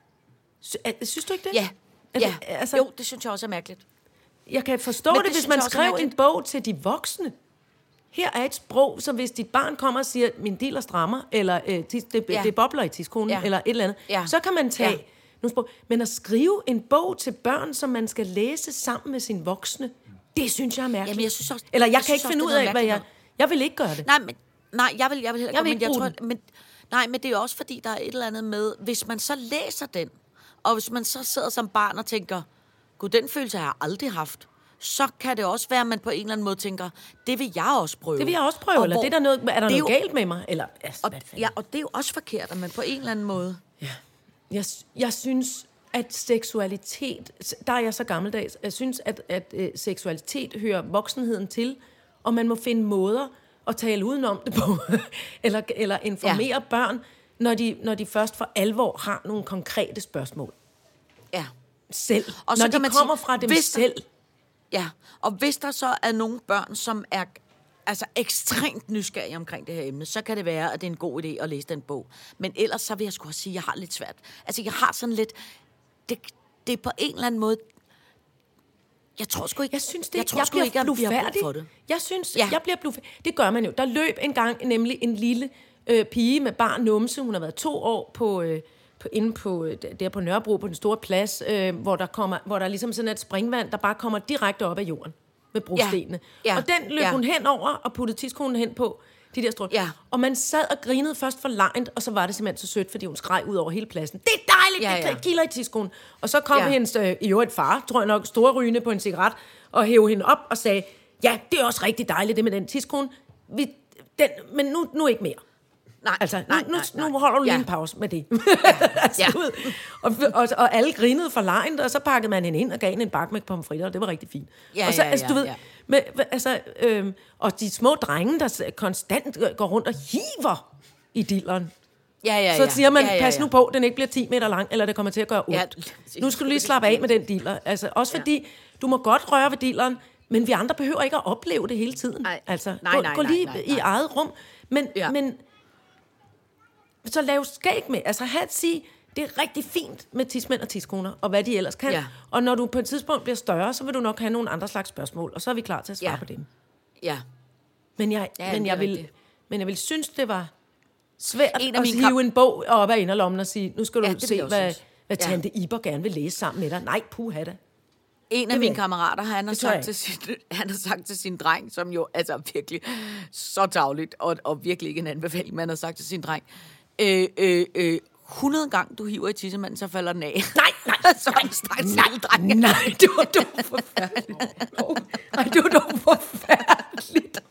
Sy- synes du ikke det? Ja, altså, ja. Altså, jo, det synes jeg også er mærkeligt. Jeg kan forstå Men det, det hvis synes man jeg også er skrev en mærkeligt. bog til de voksne. Her er et sprog, som hvis dit barn kommer og siger, min dealer strammer, eller øh, tis, det, Ja. det bobler i tidskonen, Ja. eller et eller andet, Ja. så kan man tage Ja. nogle sprog. Men at skrive en bog til børn, som man skal læse sammen med sine voksne, det synes jeg er mærkeligt. Jamen, jeg synes også- eller jeg, jeg kan synes ikke også, finde det ud er noget af, hvad jeg... mærkeligt Jeg vil ikke gøre det. Nej, men, nej jeg vil, jeg vil heller Jeg vil men ikke jeg bruge tror, men, nej, men det er også fordi, der er et eller andet med, hvis man så læser den, og hvis man så sidder som barn og tænker, gud, den følelse har jeg aldrig haft, så kan det også være, at man på en eller anden måde tænker, det vil jeg også prøve. Det vil jeg også prøve, Og eller hvor- det er der noget, er der det er noget jo- galt med mig? Eller, altså, Og, hvad fanden? ja, og det er jo også forkert, at man på en eller anden måde... Jeg, jeg synes, at seksualitet, der er jeg så gammeldags, jeg synes, at, at øh, seksualitet hører voksenheden til, og man må finde måder at tale udenom det på, eller, eller informere ja. børn, når de, når de først for alvor har nogle konkrete spørgsmål. Ja. Selv. Og så når kan de man kommer sige, fra dem hvis der- selv. Ja, og hvis der så er nogle børn, som er altså ekstremt nysgerrige omkring det her emne, så kan det være, at det er en god idé at læse den bog. Men ellers så vil jeg sgu også sige, at jeg har lidt svært. Altså, jeg har sådan lidt... Det, det er på en eller anden måde... Jeg tror sgu ikke... Jeg synes, det, jeg tror jeg sgu bliver ikke, at vi har brug blufærdig. for det. Jeg synes, Ja. ja. jeg bliver blufærdig. Det gør man jo. Der løb engang nemlig en lille øh, pige med barn numse. Hun har været to år på, øh, på, inde på, øh, der på Nørrebro, på den store plads, øh, hvor, der kommer, hvor der er ligesom sådan et springvand, der bare kommer direkte op af jorden med brostenene. Ja. Ja. Og den løb Ja. hun hen over og puttede tidskonen hen på de der stråler. Ja. Og man sad og grinede først for lejnt, og så var det simpelthen så sødt, fordi hun skreg ud over hele pladsen. Det er dejligt, Ja, det ja. ja. kilder i tidskonen. Og så kom Ja. ja. hendes, øh, i øvrigt far, tror jeg nok, storrygende på en cigaret, og hævde hende op og sagde, ja, det er også rigtig dejligt, det med den tidskone. Vi, den, men nu, nu ikke mere. Nej, Altså, nej, nu, nej, nu, nej. nu holder du lige Ja. en pause med det. altså, Ja. du ved. og, og, og alle grinede for lejnt, og så pakkede man hende ind og gav hende en bakke med pomfritter, og det var rigtig fint. Ja, og så, ja, altså, du ja, ved, ja. med, altså, øhm, og de små drenge, der s- konstant går rundt og hiver i dilleren. Ja, ja, Så ja. siger man, ja, ja, pas ja. nu på, den ikke bliver ti meter lang, eller det kommer til at gøre ondt. Ja, Nu skal du lige slappe af med den dealer. Altså, også fordi, du må godt røre ved dealeren, men vi andre behøver ikke at opleve det hele tiden. Nej. Altså, Nej, gå, nej, gå nej, lige nej, nej. i eget rum. Men, Ja. men så lav skæg med. Altså, have at sige, det er rigtig fint med tidsmænd og tidskoner, og hvad de ellers kan. Ja. Og når du på et tidspunkt bliver større, så vil du nok have nogle andre slags spørgsmål, og så er vi klar til at svare Ja. på dem. Ja. Men jeg, Ja, men det er jeg vil, rigtigt. men jeg vil synes, det var svært En af at mine hive en bog op af inderlommen og sige, nu skal du Ja, ja, det vil se, jeg også hvad, synes. hvad Ja. Tante Iber gerne vil læse sammen med dig. Nej, puha da. En af vil mine jeg. kammerater, han har, Det tør jeg sagt til sin, han har sagt til sin dreng, som jo altså virkelig så tarveligt, og, og virkelig ikke en anbefaling, men han har sagt til sin dreng, øh, øh, øh, hundrede gange du hiver i tissemanden, så falder den af. Nej, nej, så er det straks nej, dreng. nej, det var dog forfærdeligt. Oh, nej, det var dog forfærdeligt.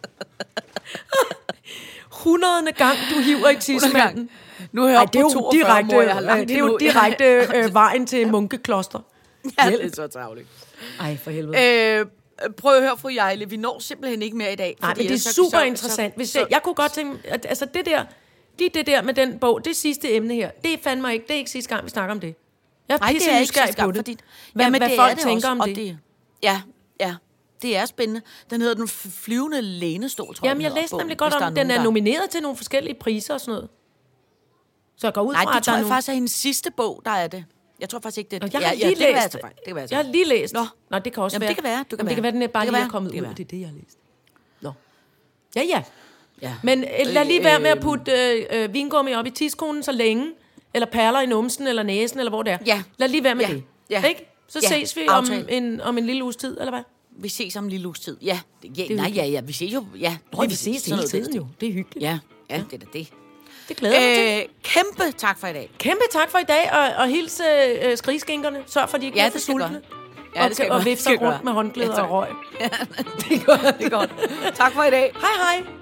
Hundredende gang, du hiver i tissemanden. Nu er jeg Ej, oppe det er på jo toogfyrre, direkte, mor, jeg har øh, langt det er jo endnu. direkte øh, vejen til munkekloster. Ja, det er så tarveligt. Ej, for helvede. Øh, prøv at høre, fru Jejle, vi når simpelthen ikke mere i dag. Nej, fordi men det er ellers så- super så- interessant. Hvis så- jeg, jeg kunne godt tænke, at, altså det der, lige det der med den bog, det sidste emne her, det er fandme ikke, det er ikke sidste gang, vi snakker om det. Jeg er Nej, det pisse er ikke nysgerrig sidste på gang, det. fordi... Hvad, Jamen, hvad det folk er det tænker også, om og det. det. Ja, ja. Det er spændende. Den hedder Den flyvende lænestol, tror Jamen, jeg, jeg læste nemlig godt om, den er nomineret til nogle forskellige priser og sådan noget. Så jeg går ud Nej, fra, det at tror der er jeg nogle... faktisk er hendes sidste bog, der er det. Jeg tror faktisk ikke, det er Nå, jeg har ja, lige ja, det kan være, læst jeg tager fejl. Det kan være, jeg Jeg tager har lige læst. Nå. Nå, det kan også Jamen, være. det kan være, det kan Jamen, det kan være. være, den er bare Det kan lige er være, kommet det ud. kan Det er det, jeg har læst. Nå. Ja, ja. Ja. Men øh, lad lige være med at Øh, putte øh, øh, vingummi op i tidskonen så længe, eller perler i numsen, eller næsen, eller hvor det er. Ja. Lad lige være med Ja. det. Ja. Ikke? Så Ja. ses vi om Aftale. en, om en lille uges tid, eller hvad? Vi ses om en lille uges tid. Ja, det, ja er nej, hyggeligt. ja, ja, vi ses jo. Ja, Nå, vi ses hele tiden jo. Det er hyggeligt. Ja, ja, det er da det. Det glæder jeg mig til. Øh, kæmpe tak for i dag. Kæmpe tak for i dag, og, og hils øh, skrigskinkerne. Sørg for, at de ikke Ja, bliver for det skal jeg sultne. Ja, det skal jeg og, gøre. og Det skal vifter jeg gøre. rundt med håndklæder Ja, tak. og røg. Det er godt. Det er godt. Tak for i dag. Hej hej.